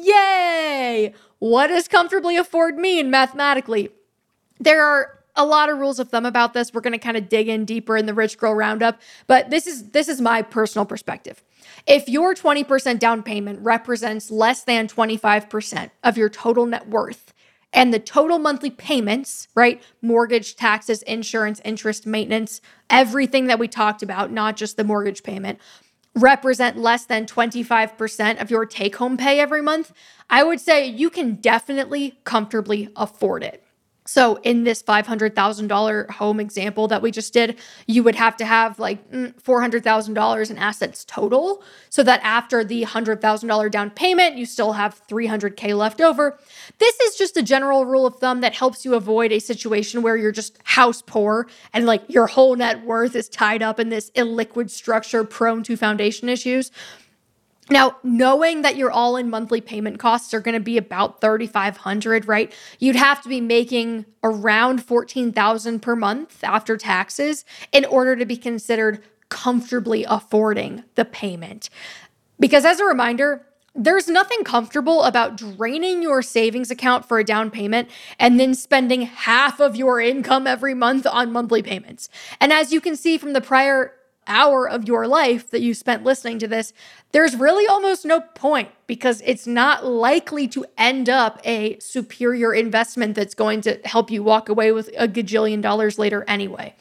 S1: Yay! What does comfortably afford mean mathematically? There are a lot of rules of thumb about this. We're going to kind of dig in deeper in the Rich Girl Roundup, but this is this is my personal perspective. If your twenty percent down payment represents less than twenty-five percent of your total net worth, and the total monthly payments, right, mortgage, taxes, insurance, interest, maintenance, everything that we talked about, not just the mortgage payment, represent less than twenty-five percent of your take-home pay every month, I would say you can definitely comfortably afford it. So in this five hundred thousand dollars home example that we just did, you would have to have like four hundred thousand dollars in assets total so that after the one hundred thousand dollars down payment, you still have three hundred K left over. This is just a general rule of thumb that helps you avoid a situation where you're just house poor and like your whole net worth is tied up in this illiquid structure prone to foundation issues. Now, knowing that your all-in monthly payment costs are going to be about thirty-five hundred dollars, right? You'd have to be making around fourteen thousand dollars per month after taxes in order to be considered comfortably affording the payment. Because as a reminder, there's nothing comfortable about draining your savings account for a down payment and then spending half of your income every month on monthly payments. And as you can see from the prior hour of your life that you spent listening to this, there's really almost no point because it's not likely to end up a superior investment that's going to help you walk away with a gajillion dollars later anyway.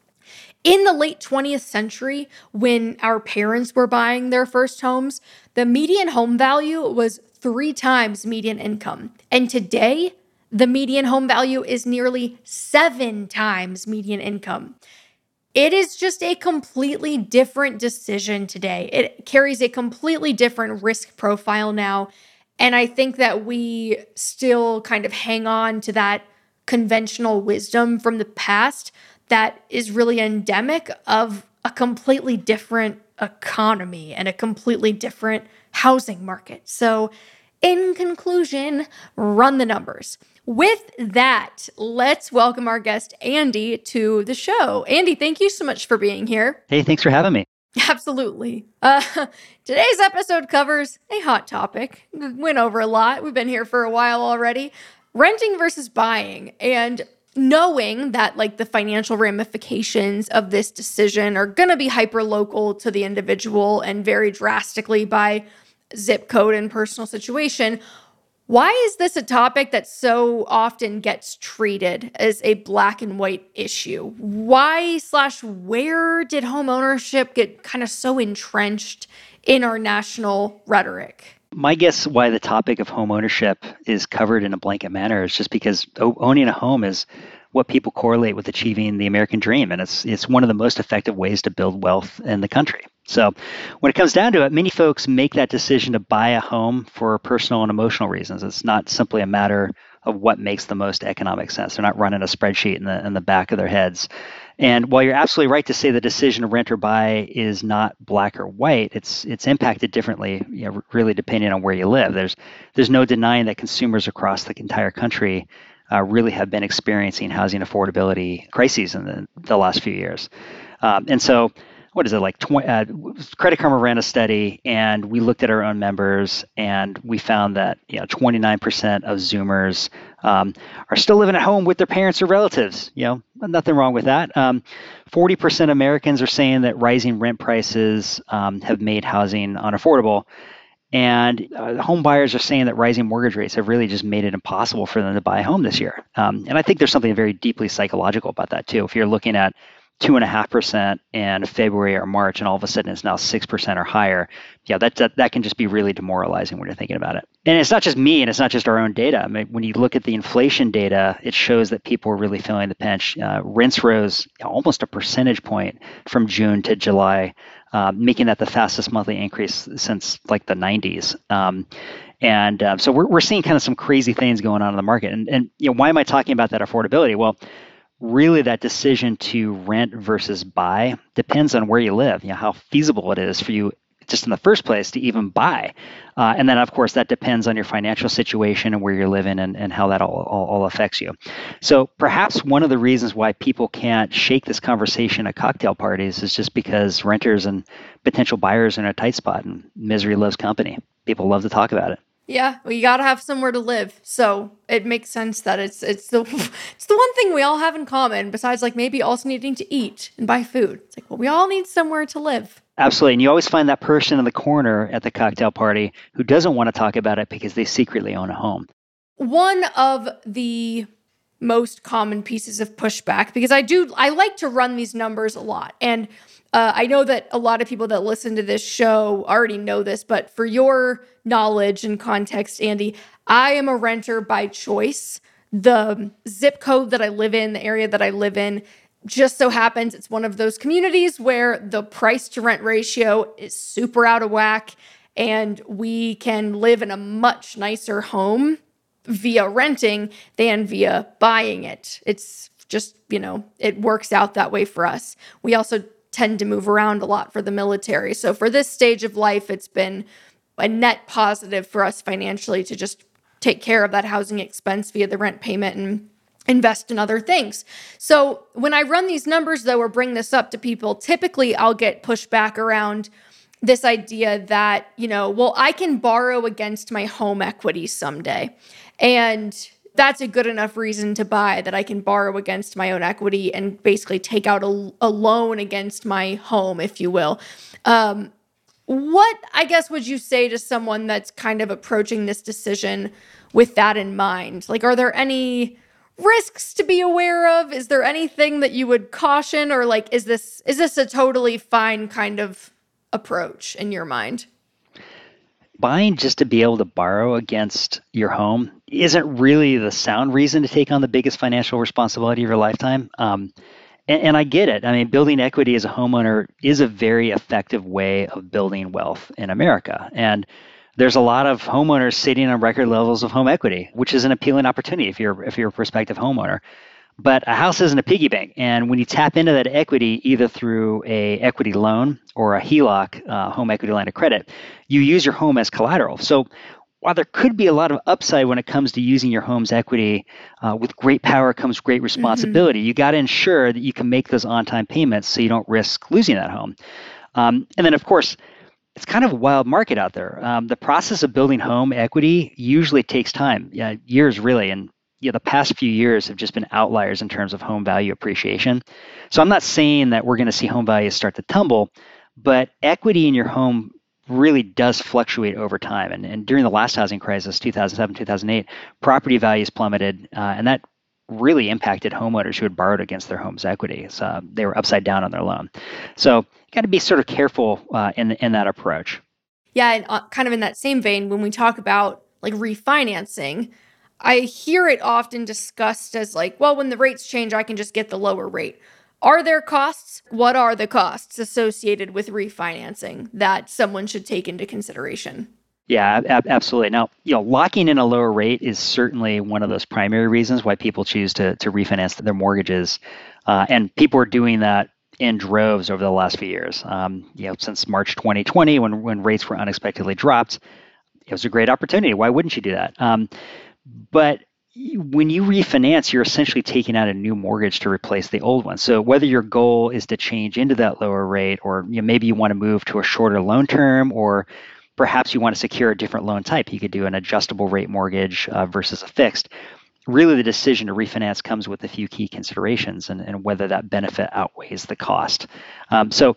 S1: In the late twentieth century, when our parents were buying their first homes, the median home value was three times median income. And today, the median home value is nearly seven times median income. It is just a completely different decision today. It carries a completely different risk profile now. And I think that we still kind of hang on to that conventional wisdom from the past that is really endemic of a completely different economy and a completely different housing market. So, in conclusion, run the numbers. With that, let's welcome our guest, Andy, to the show. Andy, thank you so much for being here.
S3: Hey, thanks for having me.
S1: Absolutely. Uh, today's episode covers a hot topic. Went over a lot. We've been here for a while already. Renting versus buying. And knowing that like the financial ramifications of this decision are going to be hyper local to the individual and vary drastically by zip code and personal situation. Why is this a topic that so often gets treated as a black and white issue? Why slash where did home ownership get kind of so entrenched in our national rhetoric?
S3: My guess why the topic of home ownership is covered in a blanket manner is just because owning a home is what people correlate with achieving the American dream. And it's it's one of the most effective ways to build wealth in the country. So when it comes down to it, many folks make that decision to buy a home for personal and emotional reasons. It's not simply a matter of what makes the most economic sense. They're not running a spreadsheet in the in the back of their heads. And while you're absolutely right to say the decision to rent or buy is not black or white, it's it's impacted differently, you know, really depending on where you live. There's there's no denying that consumers across the entire country uh, really have been experiencing housing affordability crises in the, the last few years. Um, and so what is it like twenty, uh, Credit Karma ran a study and we looked at our own members and we found that you know twenty-nine percent of Zoomers um, are still living at home with their parents or relatives. You know, nothing wrong with that. Um, forty percent of Americans are saying that rising rent prices um, have made housing unaffordable. And uh, home buyers are saying that rising mortgage rates have really just made it impossible for them to buy a home this year. Um, and I think there's something very deeply psychological about that too. If you're looking at two and a half percent in February or March, and all of a sudden it's now six percent or higher. Yeah, that, that that can just be really demoralizing when you're thinking about it. And it's not just me, and it's not just our own data. I mean, when you look at the inflation data, it shows that people are really feeling the pinch. Uh, rents rose almost a percentage point from June to July, uh, making that the fastest monthly increase since like the nineties. Um, and uh, so we're we're seeing kind of some crazy things going on in the market. And and you know, why am I talking about that affordability? Well, really that decision to rent versus buy depends on where you live, you know, how feasible it is for you just in the first place to even buy. Uh, and then, of course, that depends on your financial situation and where you're living and, and how that all, all, all affects you. So perhaps one of the reasons why people can't shake this conversation at cocktail parties is just because renters and potential buyers are in a tight spot and misery loves company. People love to talk about it.
S1: Yeah, well, you gotta have somewhere to live, so it makes sense that it's it's the it's the one thing we all have in common. Besides, like maybe also needing to eat and buy food. It's like, well, we all need somewhere to live.
S3: Absolutely, and you always find that person in the corner at the cocktail party who doesn't want to talk about it because they secretly own a home.
S1: One of the most common pieces of pushback, because I do I like to run these numbers a lot, and uh, I know that a lot of people that listen to this show already know this, but for your knowledge and context, Andy, I am a renter by choice. The zip code that I live in, the area that I live in, just so happens it's one of those communities where the price to rent ratio is super out of whack, and we can live in a much nicer home via renting than via buying it. It's just, you know, it works out that way for us. We also tend to move around a lot for the military. So for this stage of life, it's been a net positive for us financially to just take care of that housing expense via the rent payment and invest in other things. So when I run these numbers, though, or bring this up to people, typically I'll get pushback around this idea that, you know, well, I can borrow against my home equity someday. And that's a good enough reason to buy, that I can borrow against my own equity and basically take out a, a loan against my home, if you will. Um, what, I guess, would you say to someone that's kind of approaching this decision with that in mind? Like, are there any risks to be aware of? Is there anything that you would caution, or like, is this is this a totally fine kind of approach in your mind?
S3: Buying just to be able to borrow against your home isn't really the sound reason to take on the biggest financial responsibility of your lifetime. Um, and, and I get it. I mean, building equity as a homeowner is a very effective way of building wealth in America. And there's a lot of homeowners sitting on record levels of home equity, which is an appealing opportunity if you're if you're a prospective homeowner. But a house isn't a piggy bank, and when you tap into that equity either through a equity loan or a H E L O C, uh, home equity line of credit, you use your home as collateral. So while there could be a lot of upside when it comes to using your home's equity, uh, with great power comes great responsibility. Mm-hmm. You got to ensure that you can make those on-time payments so you don't risk losing that home. Um, and then, of course, it's kind of a wild market out there. Um, the process of building home equity usually takes time, yeah, years really, and you know, the past few years have just been outliers in terms of home value appreciation. So I'm not saying that we're going to see home values start to tumble, but equity in your home really does fluctuate over time. And, and during the last housing crisis, two thousand seven, two thousand eight, property values plummeted, uh, and that really impacted homeowners who had borrowed against their home's equity. So uh, they were upside down on their loan. So you got to be sort of careful uh, in in that approach.
S1: Yeah, and uh, kind of in that same vein, when we talk about like refinancing, I hear it often discussed as like, well, when the rates change, I can just get the lower rate. Are there costs? What are the costs associated with refinancing that someone should take into consideration?
S3: Yeah, ab- absolutely. Now, you know, locking in a lower rate is certainly one of those primary reasons why people choose to to refinance their mortgages, uh, and people are doing that in droves over the last few years. Um, you know, since March twenty twenty, when when rates were unexpectedly dropped, it was a great opportunity. Why wouldn't you do that? Um, but when you refinance, you're essentially taking out a new mortgage to replace the old one. So whether your goal is to change into that lower rate, or you know, maybe you want to move to a shorter loan term, or perhaps you want to secure a different loan type, you could do an adjustable rate mortgage uh, versus a fixed. Really, the decision to refinance comes with a few key considerations, and, and whether that benefit outweighs the cost. Um, so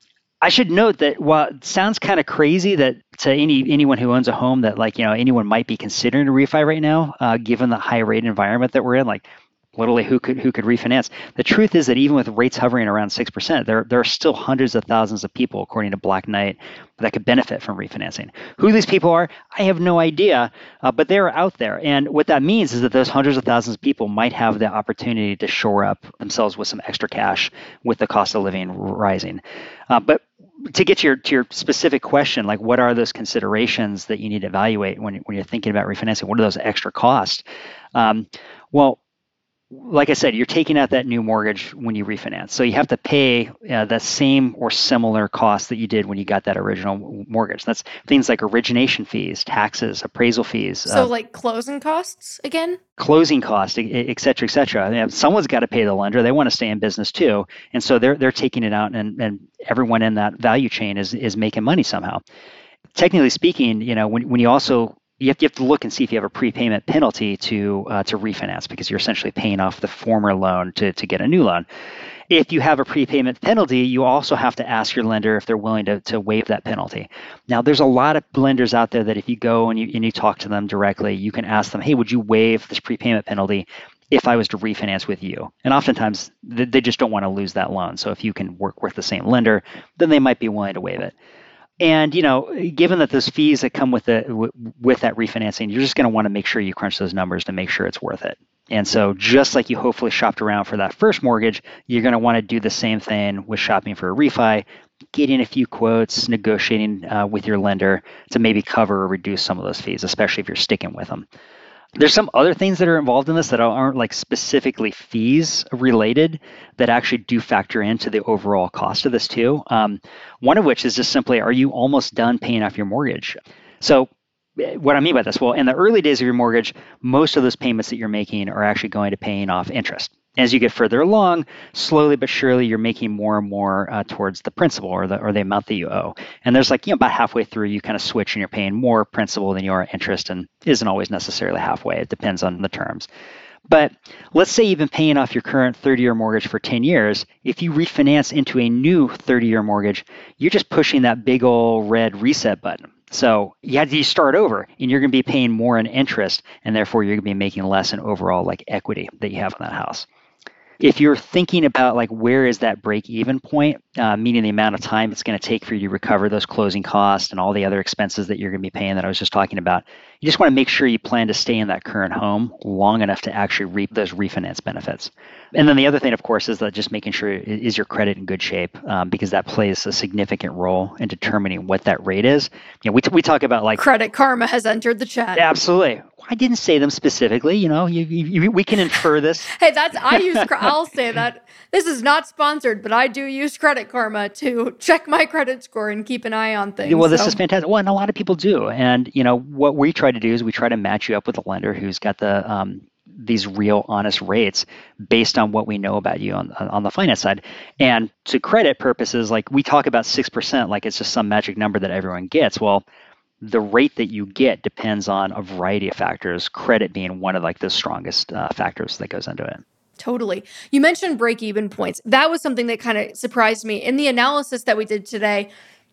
S3: I should note that while it sounds kind of crazy that to any anyone who owns a home that like, you know, anyone might be considering a refi right now, uh, given the high rate environment that we're in, like literally who could who could refinance? The truth is that even with rates hovering around six percent, there there are still hundreds of thousands of people, according to Black Knight, that could benefit from refinancing. Who these people are, I have no idea, uh, but they're out there. And what that means is that those hundreds of thousands of people might have the opportunity to shore up themselves with some extra cash with the cost of living rising. Uh, but to get to your to your specific question, like what are those considerations that you need to evaluate when when you're thinking about refinancing? What are those extra costs? Um, well, like I said, you're taking out that new mortgage when you refinance. So you have to pay uh, the same or similar cost that you did when you got that original mortgage. That's things like origination fees, taxes, appraisal fees.
S1: So
S3: uh,
S1: like closing costs again? Closing
S3: costs, et cetera, et cetera. You know, someone's got to pay the lender. They want to stay in business too. And so they're they're taking it out, and, and everyone in that value chain is is making money somehow. Technically speaking, you know, when when you also You have, to, you have to look and see if you have a prepayment penalty to uh, to refinance, because you're essentially paying off the former loan to, to get a new loan. If you have a prepayment penalty, you also have to ask your lender if they're willing to, to waive that penalty. Now, there's a lot of lenders out there that if you go and you, and you talk to them directly, you can ask them, hey, would you waive this prepayment penalty if I was to refinance with you? And oftentimes, they just don't want to lose that loan. So if you can work with the same lender, then they might be willing to waive it. And, you know, given that those fees that come with the w- with that refinancing, you're just going to want to make sure you crunch those numbers to make sure it's worth it. And so just like you hopefully shopped around for that first mortgage, you're going to want to do the same thing with shopping for a refi, getting a few quotes, negotiating uh, with your lender to maybe cover or reduce some of those fees, especially if you're sticking with them. There's some other things that are involved in this that aren't like specifically fees related that actually do factor into the overall cost of this too. Um, one of which is just simply, are you almost done paying off your mortgage? So what I mean by this, well, in the early days of your mortgage, most of those payments that you're making are actually going to paying off interest. As you get further along, slowly but surely, you're making more and more uh, towards the principal or the or the amount that you owe. And there's like, you know, about halfway through, you kind of switch and you're paying more principal than you are interest, and isn't always necessarily halfway. It depends on the terms. But let's say you've been paying off your current thirty-year mortgage for ten years. If you refinance into a new thirty-year mortgage, you're just pushing that big old red reset button. So you have to start over, and you're going to be paying more in interest, and therefore you're going to be making less in overall like equity that you have in that house. if you're thinking about like where is that break-even point, uh, meaning the amount of time it's going to take for you to recover those closing costs and all the other expenses that you're going to be paying that I was just talking about, you just want to make sure you plan to stay in that current home long enough to actually reap those refinance benefits. And then the other thing, of course, is that just making sure is your credit in good shape, um, because that plays a significant role in determining what that rate is. You know, we, t- we talk about like
S1: Credit Karma has entered the chat.
S3: Absolutely. I didn't say them specifically. You know, you, you, we can infer this.
S1: Hey, that's I use. I'll say that this is not sponsored, but I do use Credit Karma to check my credit score and keep an eye on things.
S3: Well, this
S1: so.
S3: is fantastic. Well, and a lot of people do. And you know, what we try to do is we try to match you up with a lender who's got the um, these real, honest rates based on what we know about you on on the finance side. And to credit purposes, like we talk about six percent, like it's just some magic number that everyone gets. Well, the rate that you get depends on a variety of factors, credit being one of like the strongest uh, factors that goes into it.
S1: Totally. You mentioned break-even points. That was something that kind of surprised me. In the analysis that we did today,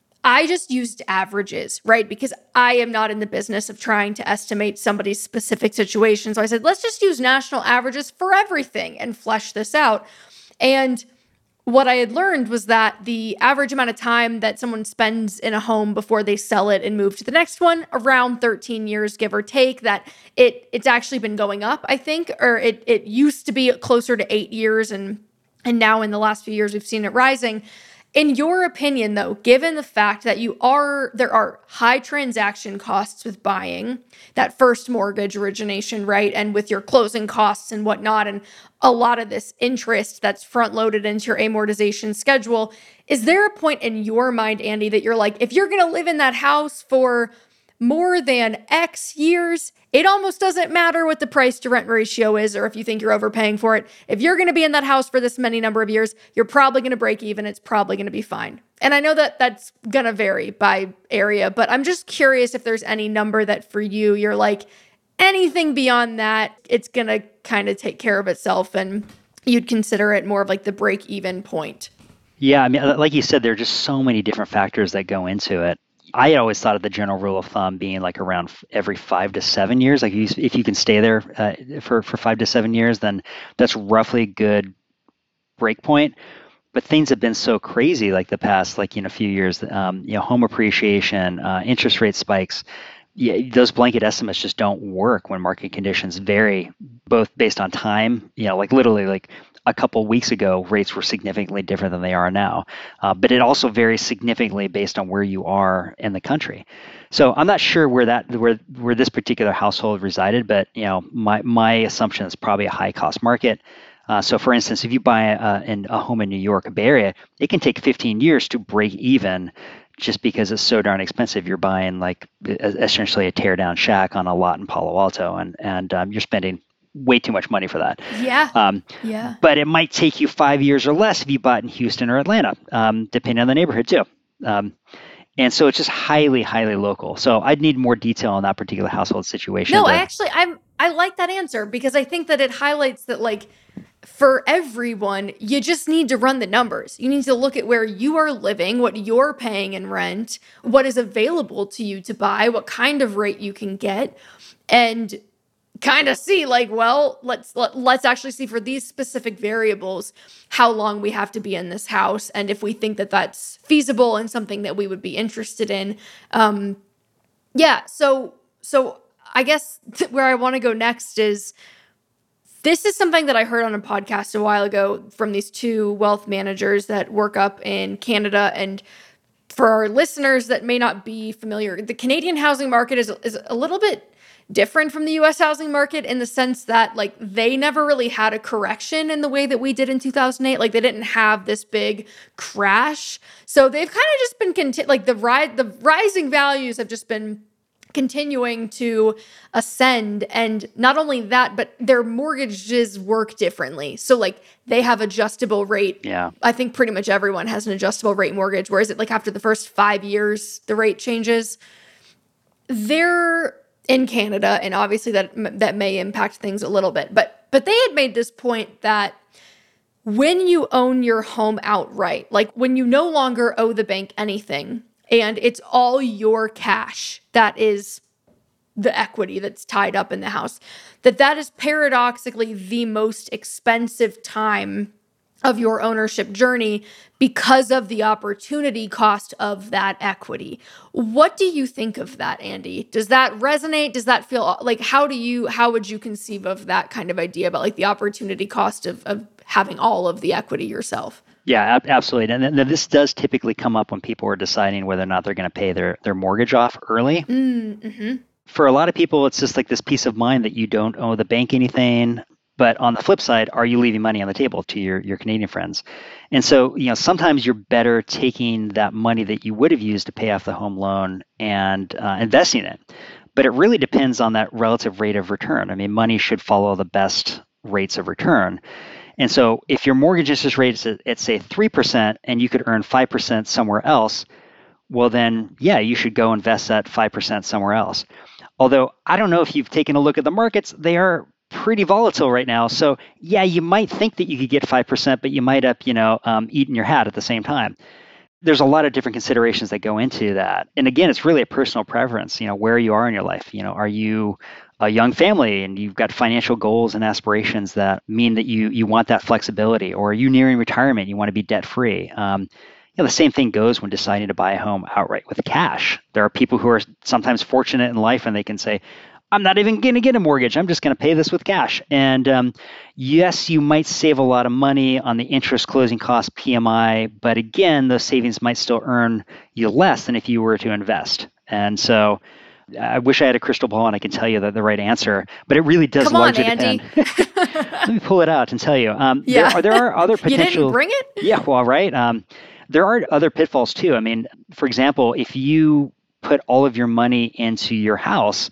S1: I just used averages, right? Because I am not in the business of trying to estimate somebody's specific situation. So I said, let's just use national averages for everything and flesh this out. And what I had learned was that the average amount of time that someone spends in a home before they sell it and move to the next one, around thirteen years, give or take, that it it's actually been going up, I think, or it it used to be closer to eight years. And, and now in the last few years, we've seen it rising. In your opinion, though, given the fact that you are there are high transaction costs with buying that first mortgage origination, right? And with your closing costs and whatnot, and a lot of this interest that's front loaded into your amortization schedule, is there a point in your mind, Andy, that you're like, if you're going to live in that house for more than X years, it almost doesn't matter what the price to rent ratio is, or if you think you're overpaying for it. If you're going to be in that house for this many number of years, you're probably going to break even. It's probably going to be fine. And I know that that's going to vary by area, but I'm just curious if there's any number that for you, you're like, anything beyond that, it's going to kind of take care of itself and you'd consider it more of like the break even point.
S3: Yeah. I mean, like you said, there are just so many different factors that go into it. I always thought of the general rule of thumb being like around every five to seven years. Like if you can stay there uh, for, for five to seven years, then that's roughly a good break point. But things have been so crazy like the past, like, you know, few years, um, you know, home appreciation, uh, interest rate spikes. Yeah, those blanket estimates just don't work when market conditions vary, both based on time, you know, like literally like a couple weeks ago, rates were significantly different than they are now. Uh, but it also varies significantly based on where you are in the country. So I'm not sure where that where where this particular household resided, but you know, my my assumption is probably a high cost market. Uh, so for instance, if you buy a, in a home in New York, a Bay Area, it can take fifteen years to break even just because it's so darn expensive. You're buying like essentially a tear down shack on a lot in Palo Alto, and, and um, you're spending way too much money for that.
S1: Yeah.
S3: Um,
S1: yeah.
S3: But it might take you five years or less if you bought in Houston or Atlanta, um, depending on the neighborhood too. Um, and so it's just highly, highly local. So I'd need more detail on that particular household situation.
S1: No,
S3: to,
S1: I actually, I'm, I like that answer because I think that it highlights that like for everyone, you just need to run the numbers. You need to look at where you are living, what you're paying in rent, what is available to you to buy, what kind of rate you can get, and kind of see like, well, let's let, let's actually see for these specific variables how long we have to be in this house, and if we think that that's feasible and something that we would be interested in. Um, yeah, so so I guess th- where I want to go next is this is something that I heard on a podcast a while ago from these two wealth managers that work up in Canada. And for our listeners that may not be familiar, the Canadian housing market is is a little bit different from the U S housing market in the sense that like they never really had a correction in the way that we did in two thousand eight. Like they didn't have this big crash. So they've kind of just been conti- like the ri- the rising values have just been continuing to ascend. And not only that, but their mortgages work differently. So like they have adjustable rate.
S3: Yeah.
S1: I think pretty much everyone has an adjustable rate mortgage. Whereas it like after the first five years, the rate changes. They're in Canada, and obviously that that may impact things a little bit. But but they had made this point that when you own your home outright, like when you no longer owe the bank anything, and it's all your cash that is the equity that's tied up in the house, that that is paradoxically the most expensive time of your ownership journey because of the opportunity cost of that equity. What do you think of that, Andy? Does that resonate? Does that feel like, how do you, how would you conceive of that kind of idea about like the opportunity cost of, of having all of the equity yourself?
S3: Yeah, ab- absolutely. And then this does typically come up when people are deciding whether or not they're going to pay their, their mortgage off early.
S1: Mm-hmm.
S3: For a lot of people, it's just like this peace of mind that you don't owe the bank anything. But on the flip side, are you leaving money on the table to your, your Canadian friends? And so, you know, sometimes you're better taking that money that you would have used to pay off the home loan and uh, investing it. But it really depends on that relative rate of return. I mean, money should follow the best rates of return. And so if your mortgage interest rate is at, at say, three percent and you could earn five percent somewhere else, well, then, yeah, you should go invest that five percent somewhere else. Although I don't know if you've taken a look at the markets, they are pretty volatile right now. So yeah, you might think that you could get five percent, but you might up, you know, um, eating your hat at the same time. There's a lot of different considerations that go into that. And again, it's really a personal preference, you know, where you are in your life. You know, are you a young family and you've got financial goals and aspirations that mean that you you want that flexibility, or are you nearing retirement? You want to be debt free. Um, you know, the same thing goes when deciding to buy a home outright with cash. There are people who are sometimes fortunate in life and they can say, I'm not even going to get a mortgage. I'm just going to pay this with cash. And um, yes, you might save a lot of money on the interest, closing costs, P M I, but again, those savings might still earn you less than if you were to invest. And so I wish I had a crystal ball and I could tell you the, the right answer, but it really does
S1: Come
S3: largely
S1: on, Andy.
S3: depend. Let me pull it out and tell you. Um,
S1: yeah.
S3: there, are, there are other potential.
S1: You didn't bring it?
S3: Yeah, well, right. Um, there are other pitfalls too. I mean, for example, if you put all of your money into your house,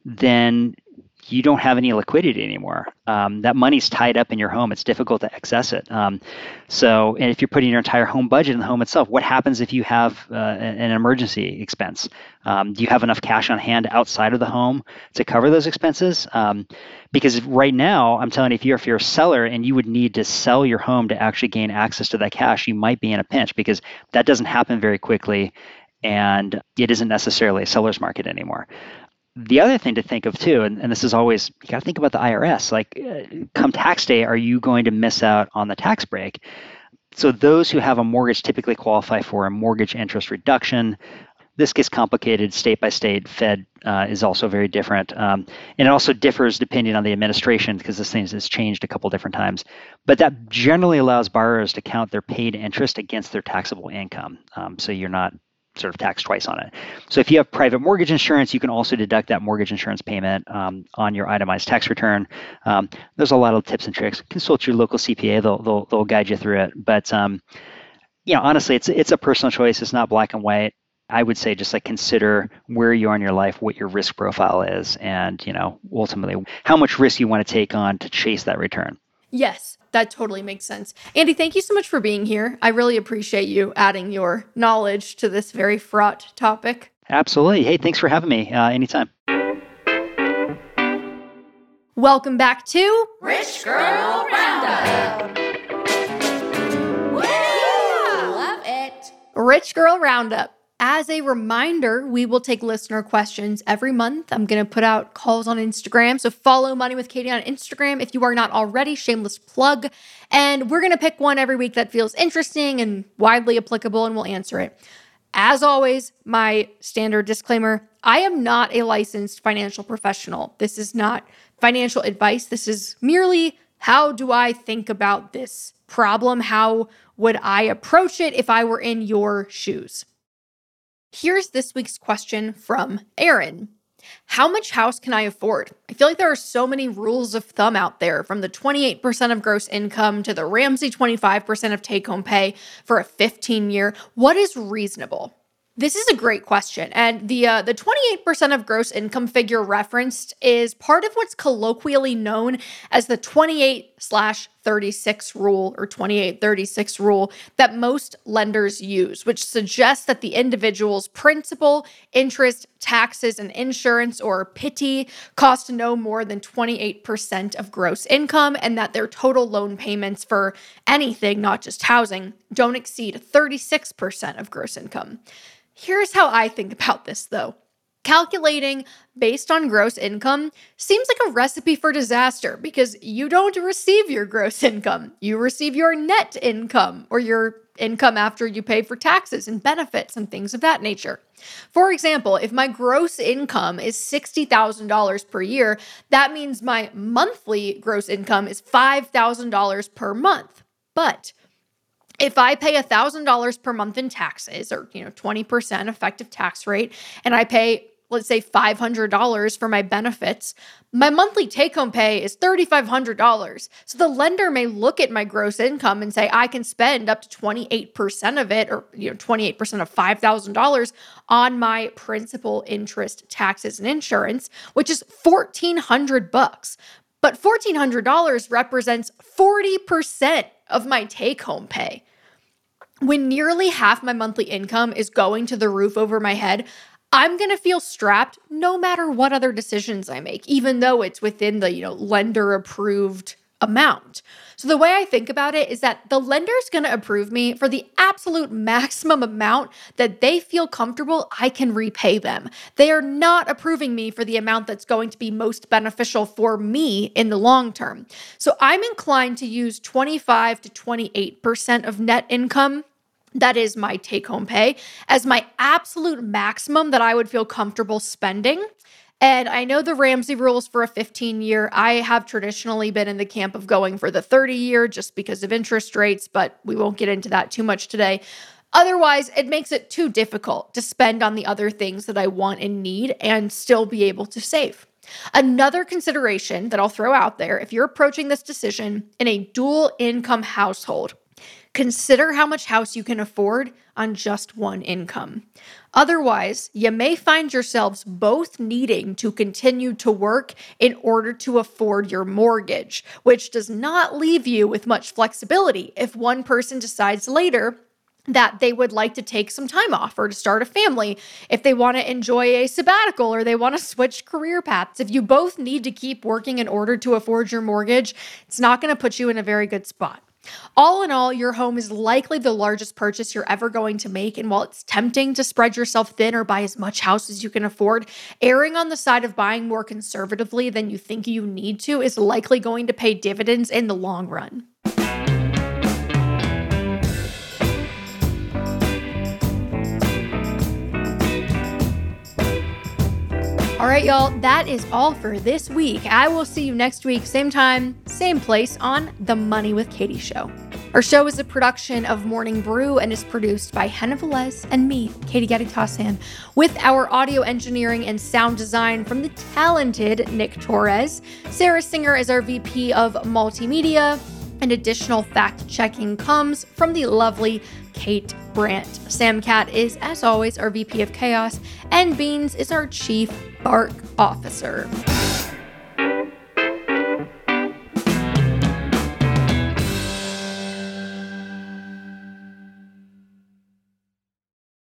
S3: then you don't have any liquidity anymore. Um, that money's tied up in your home. It's difficult to access it. Um, so, and if you're putting your entire home budget in the home itself, what happens if you have uh, an emergency expense? Um, do you have enough cash on hand outside of the home to cover those expenses? Um, because right now, I'm telling you, if you're, if you're a seller and you would need to sell your home to actually gain access to that cash, you might be in a pinch because that doesn't happen very quickly and it isn't necessarily a seller's market anymore. The other thing to think of too, and, and this is always, you got to think about the I R S, like uh, come tax day, are you going to miss out on the tax break? So those who have a mortgage typically qualify for a mortgage interest reduction. This gets complicated state by state. Fed uh, is also very different. Um, and it also differs depending on the administration because this thing has changed a couple different times. But that generally allows borrowers to count their paid interest against their taxable income. Um, so you're not sort of taxed twice on it. So if you have private mortgage insurance, you can also deduct that mortgage insurance payment um, on your itemized tax return. Um, there's a lot of tips and tricks. Consult your local C P A; they'll they'll, they'll guide you through it. But um, you know, honestly, it's it's a personal choice. It's not black and white. I would say just like consider where you are in your life, what your risk profile is, and you know, ultimately how much risk you want to take on to chase that return.
S1: Yes, that totally makes sense. Andy, thank you so much for being here. I really appreciate you adding your knowledge to this very fraught topic.
S3: Absolutely. Hey, thanks for having me. Uh, anytime.
S1: Welcome back to
S4: Rich Girl Roundup. Woo! Love it.
S1: Rich Girl Roundup. As a reminder, we will take listener questions every month. I'm going to put out calls on Instagram. So follow Money with Katie on Instagram if you are not already. Shameless plug. And we're going to pick one every week that feels interesting and widely applicable, and we'll answer it. As always, my standard disclaimer, I am not a licensed financial professional. This is not financial advice. This is merely how do I think about this problem? How would I approach it if I were in your shoes? Here's this week's question from Aaron. How much house can I afford? I feel like there are so many rules of thumb out there, from the twenty-eight percent of gross income to the Ramsey twenty-five percent of take-home pay for a fifteen year. What is reasonable? This is a great question. And the uh, the twenty-eight percent of gross income figure referenced is part of what's colloquially known as the twenty-eight slash thirty-six rule, or twenty-eight thirty-six rule, that most lenders use, which suggests that the individual's principal, interest, taxes, and insurance, or P I T I, cost no more than twenty-eight percent of gross income, and that their total loan payments for anything, not just housing, don't exceed thirty-six percent of gross income. Here's how I think about this, though. Calculating based on gross income seems like a recipe for disaster because you don't receive your gross income. You receive your net income, or your income after you pay for taxes and benefits and things of that nature. For example, if my gross income is sixty thousand dollars per year, that means my monthly gross income is five thousand dollars per month. But if I pay one thousand dollars per month in taxes, or, you know, twenty percent effective tax rate, and I pay, let's say, five hundred dollars for my benefits, my monthly take-home pay is three thousand five hundred dollars. So the lender may look at my gross income and say, I can spend up to twenty-eight percent of it, or, you know, twenty-eight percent of five thousand dollars on my principal, interest, taxes, and insurance, which is fourteen hundred bucks. But fourteen hundred dollars represents forty percent of my take-home pay. When nearly half my monthly income is going to the roof over my head, I'm going to feel strapped no matter what other decisions I make, even though it's within the, you know, lender approved amount. So the way I think about it is that the lender's going to approve me for the absolute maximum amount that they feel comfortable I can repay them. They are not approving me for the amount that's going to be most beneficial for me in the long term. So I'm inclined to use twenty-five to twenty-eight percent of net income, that is my take-home pay, as my absolute maximum that I would feel comfortable spending. And I know the Ramsey rules for a fifteen year. I have traditionally been in the camp of going for the thirty year just because of interest rates, but we won't get into that too much today. Otherwise, it makes it too difficult to spend on the other things that I want and need and still be able to save. Another consideration that I'll throw out there, if you're approaching this decision in a dual income household, consider how much house you can afford on just one income. Otherwise, you may find yourselves both needing to continue to work in order to afford your mortgage, which does not leave you with much flexibility if one person decides later that they would like to take some time off or to start a family, if they want to enjoy a sabbatical or they want to switch career paths. If you both need to keep working in order to afford your mortgage, it's not going to put you in a very good spot. All in all, your home is likely the largest purchase you're ever going to make, and while it's tempting to spread yourself thin or buy as much house as you can afford, erring on the side of buying more conservatively than you think you need to is likely going to pay dividends in the long run. All right, y'all, that is all for this week. I will see you next week, same time, same place on The Money with Katie Show. Our show is a production of Morning Brew and is produced by Henna Velez and me, Katie Gaddy-Tassan, with our audio engineering and sound design from the talented Nick Torres. Sarah Singer is our V P of Multimedia, and additional fact-checking comes from the lovely Kate Brandt. Sam Cat is, as always, our V P of Chaos, and Beans is our Chief Bark Officer.